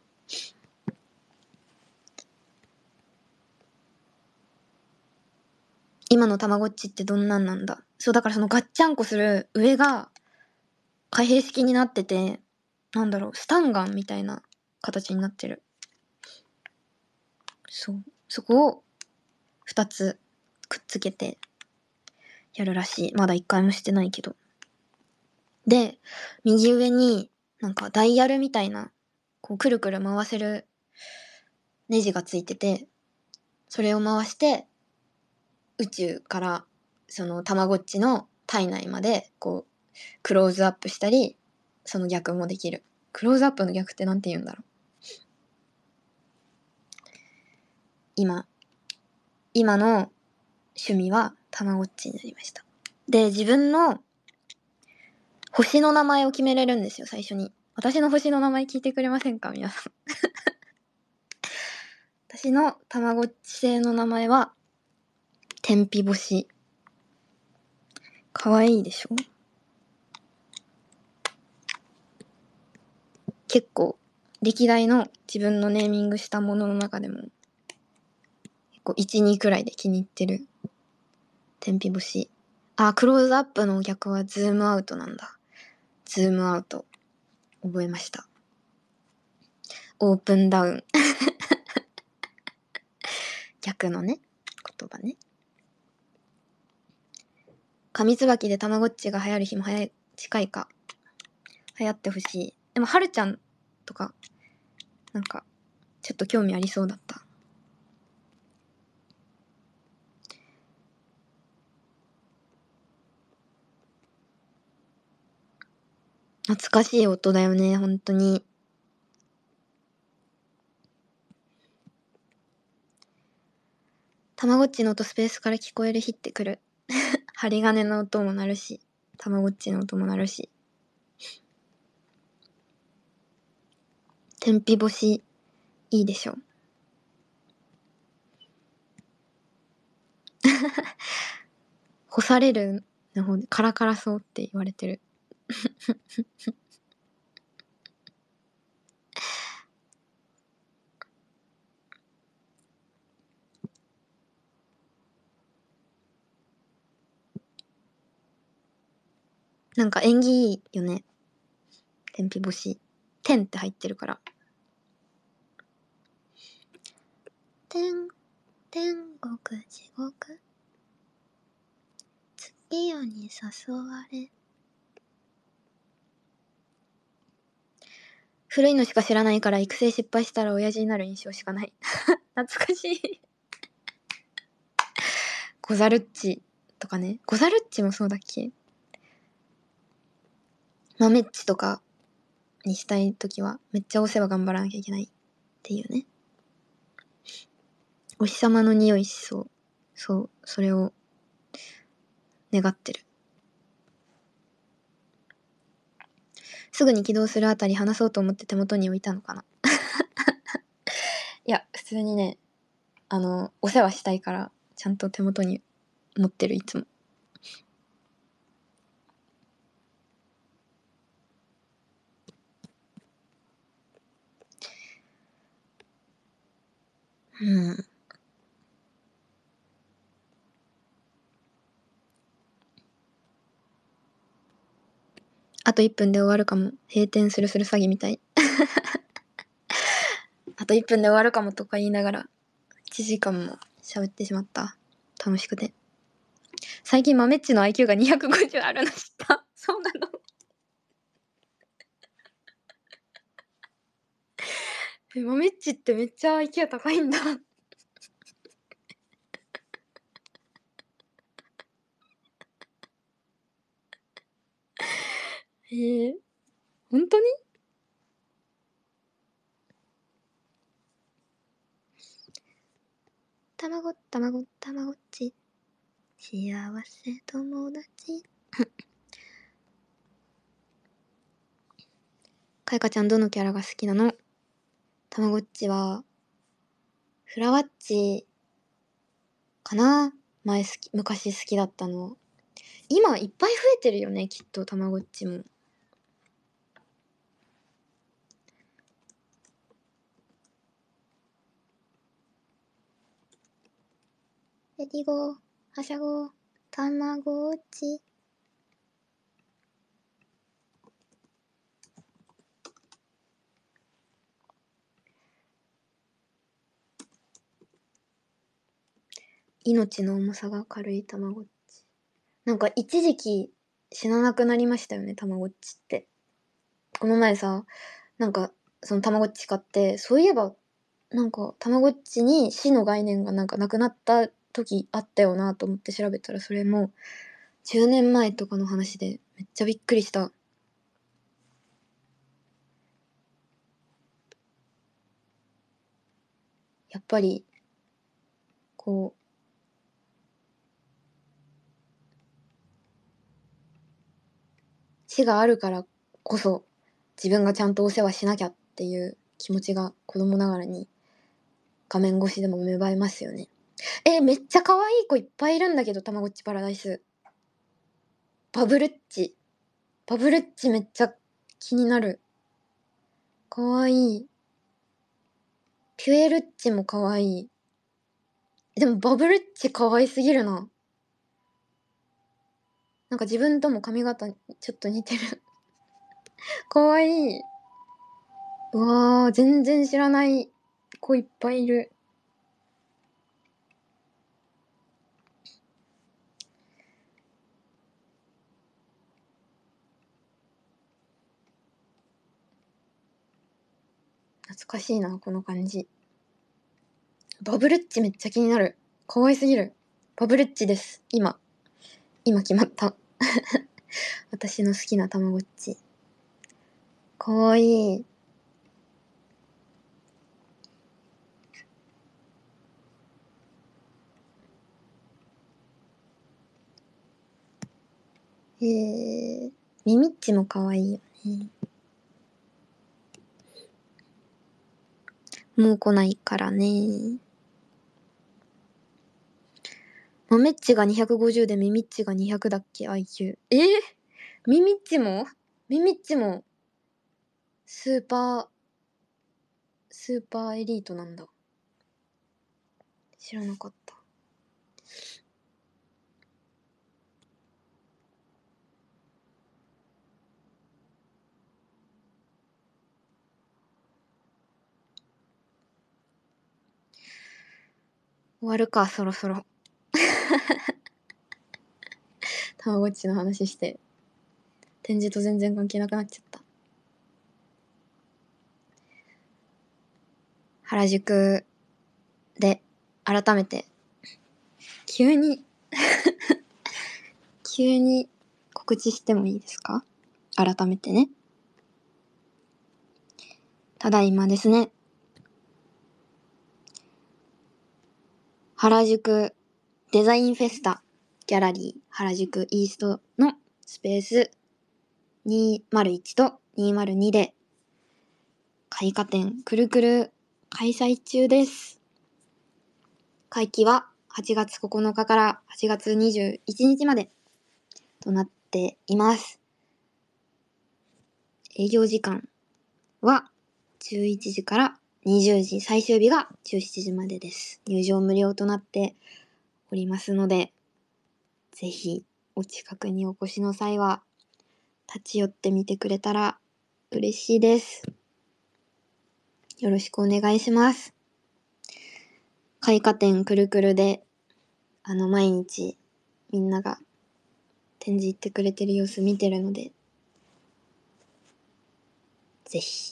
今のたまごっちってどんなんなんだ。そう、だからそのガッチャンコする上が開閉式になってて、なんだろう、スタンガンみたいな形になってる。そう、そこを2つくっつけてやるらしい。まだ1回もしてないけど。で、右上になんかダイヤルみたいな、こうくるくる回せるネジがついてて、それを回して宇宙からそのたまごっちの体内までこうクローズアップしたり、その逆もできる。クローズアップの逆ってなんて言うんだろう。今の趣味はたまごっちになりました。で、自分の星の名前を決めれるんですよ、最初に。私の星の名前聞いてくれませんか、皆さん。私のたまごっち星の名前は、天日干し。かわいいでしょ？結構、歴代の自分のネーミングしたものの中でも、結構1、2くらいで気に入ってる。天日干し。あ、クローズアップの逆はズームアウトなんだ。ズームアウト。覚えました。オープンダウン。逆のね、言葉ね。紙椿でたまごっちが流行る日も近いか。流行ってほしい。でも、はるちゃんとか、なんか、ちょっと興味ありそうだった。懐かしい音だよね、本当に。たまごっちの音スペースから聞こえる日ってくる。針金の音も鳴るし、たまごっちの音も鳴るし。天日干し、いいでしょ。干されるの方でカラカラそうって言われてる。なんか縁起いいよね。天日干し。 天って入ってるから。天国地獄月夜に誘われ。古いのしか知らないから育成失敗したら親父になる印象しかない。懐かしい。ゴザルッチとかね。ゴザルッチもそうだっけ？豆っちとかにしたいときはめっちゃお世話頑張らなきゃいけないっていうね。お日様の匂いしそう。そう、それを願ってる。すぐに起動するあたり話そうと思って手元に置いたのかな。いや、普通にね、お世話したいからちゃんと手元に持ってる、いつも。うん。あと1分で終わるかも。閉店する詐欺みたい。あと1分で終わるかもとか言いながら1時間も喋ってしまった。楽しくて。最近豆っちの IQ が250あるの知った？そうなの？豆っちってめっちゃ IQ 高いんだ。本当に？たまごっち幸せ友達。かいかちゃんどのキャラが好きなの？たまごっちはフラワッチかな。昔好きだったの。今いっぱい増えてるよね、きっとたまごっちも。レディゴー、はしゃご、たまごっち。命の重さが軽いたまごっち。なんか一時期死ななくなりましたよね、たまごっちって。この前さ、なんかそのたまごっち買って、そういえばなんかたまごっちに死の概念がなんかなくなった時あったよなと思って調べたら、それも10年前とかの話でめっちゃびっくりした。やっぱりこう死があるからこそ自分がちゃんとお世話しなきゃっていう気持ちが子供ながらに画面越しでも芽生えますよね。めっちゃ可愛い子いっぱいいるんだけど、たまごっちパラダイス。バブルッチめっちゃ気になる。可愛い。ピュエルッチも可愛い。でもバブルッチ可愛すぎるな。なんか自分とも髪型ちょっと似てる。可愛い。うわー、全然知らない子いっぱいいる。懐かしいな、この感じ。バブルッチめっちゃ気になる。可愛すぎる。バブルッチです。今決まった。私の好きなたまごっち。可愛い。ミミッチも可愛いよね。もう来ないからね。豆っちが250でミミッチが200だっけ IQ。ミミッチもスーパーエリートなんだ。知らなかった。 終わるか、そろそろ。たまごっちの話して、展示と全然関係なくなっちゃった。原宿で改めて急に告知してもいいですか？改めてね。ただいまですね、原宿デザインフェスタギャラリー原宿イーストのスペース201と202で開花展くるくる開催中です。会期は8月9日から8月21日までとなっています。営業時間は11時から20時、最終日が17時までです。入場無料となっておりますので、ぜひお近くにお越しの際は立ち寄ってみてくれたら嬉しいです。よろしくお願いします。開花展くるくるで毎日みんなが展示行ってくれてる様子見てるので、ぜひ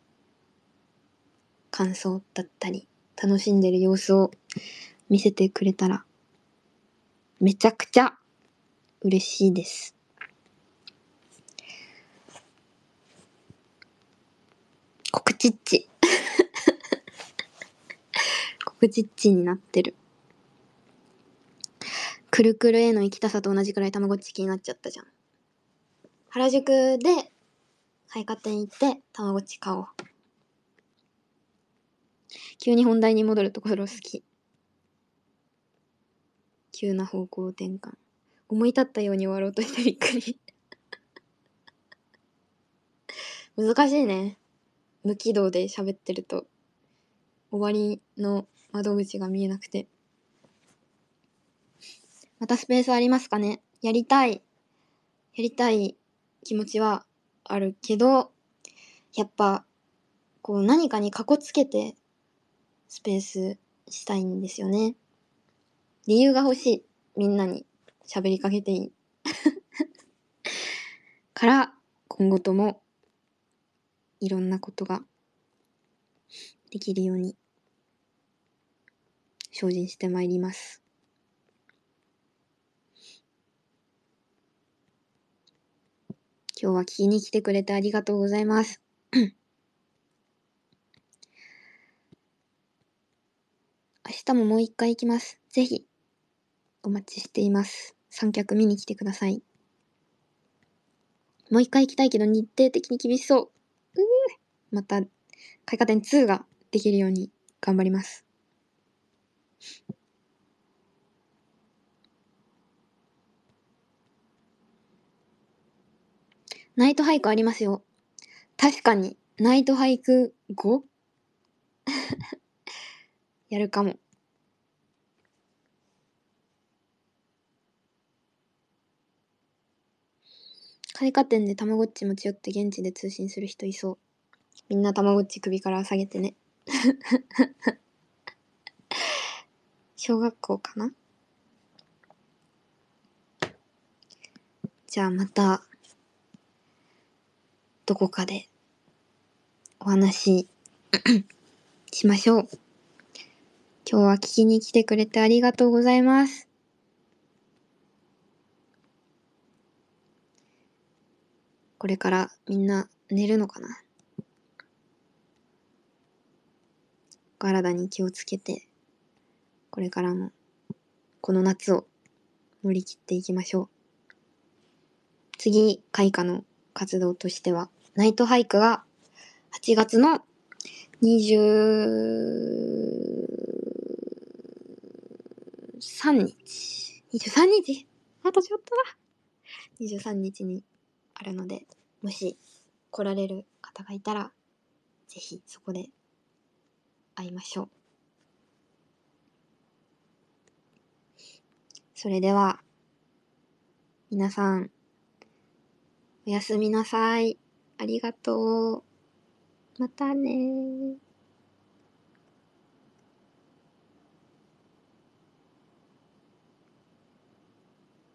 感想だったり楽しんでる様子を見せてくれたらめちゃくちゃ嬉しいです。告知っち告知っちになってる。くるくるへの行きたさと同じくらいたまごっち気になっちゃったじゃん。原宿で開花店行ってたまごっち買おう。急に本題に戻るところ好き。急な方向転換。思い立ったように終わろうとしてびっくり。難しいね。無軌道で喋ってると終わりの窓口が見えなくて。またスペースありますかね？やりたい気持ちはあるけど、やっぱこう何かにかこつけてスペースしたいんですよね。理由が欲しい。みんなに喋りかけていい。から今後ともいろんなことができるように精進してまいります。今日は聞きに来てくれてありがとうございます。明日ももう一回行きます。ぜひお待ちしています。三脚見に来てください。もう一回行きたいけど日程的に厳しそう。また開花展2ができるように頑張ります。ナイトハイクありますよ。確かにナイトハイク後やるかも。開花店でたまごっち持ち寄って現地で通信する人いそう。みんなたまごっち首から下げてね。小学校かな？じゃあまたどこかでお話しましょう。今日は聞きに来てくれてありがとうございます。これからみんな寝るのかな？お体に気をつけて、これからもこの夏を乗り切っていきましょう。次、開花の活動としては、ナイトハイクが8月の23日。23日？あとちょっとだ。23日にあるので、もし来られる方がいたら、ぜひそこで会いましょう。それでは、皆さん、おやすみなさい。ありがとう。またねー。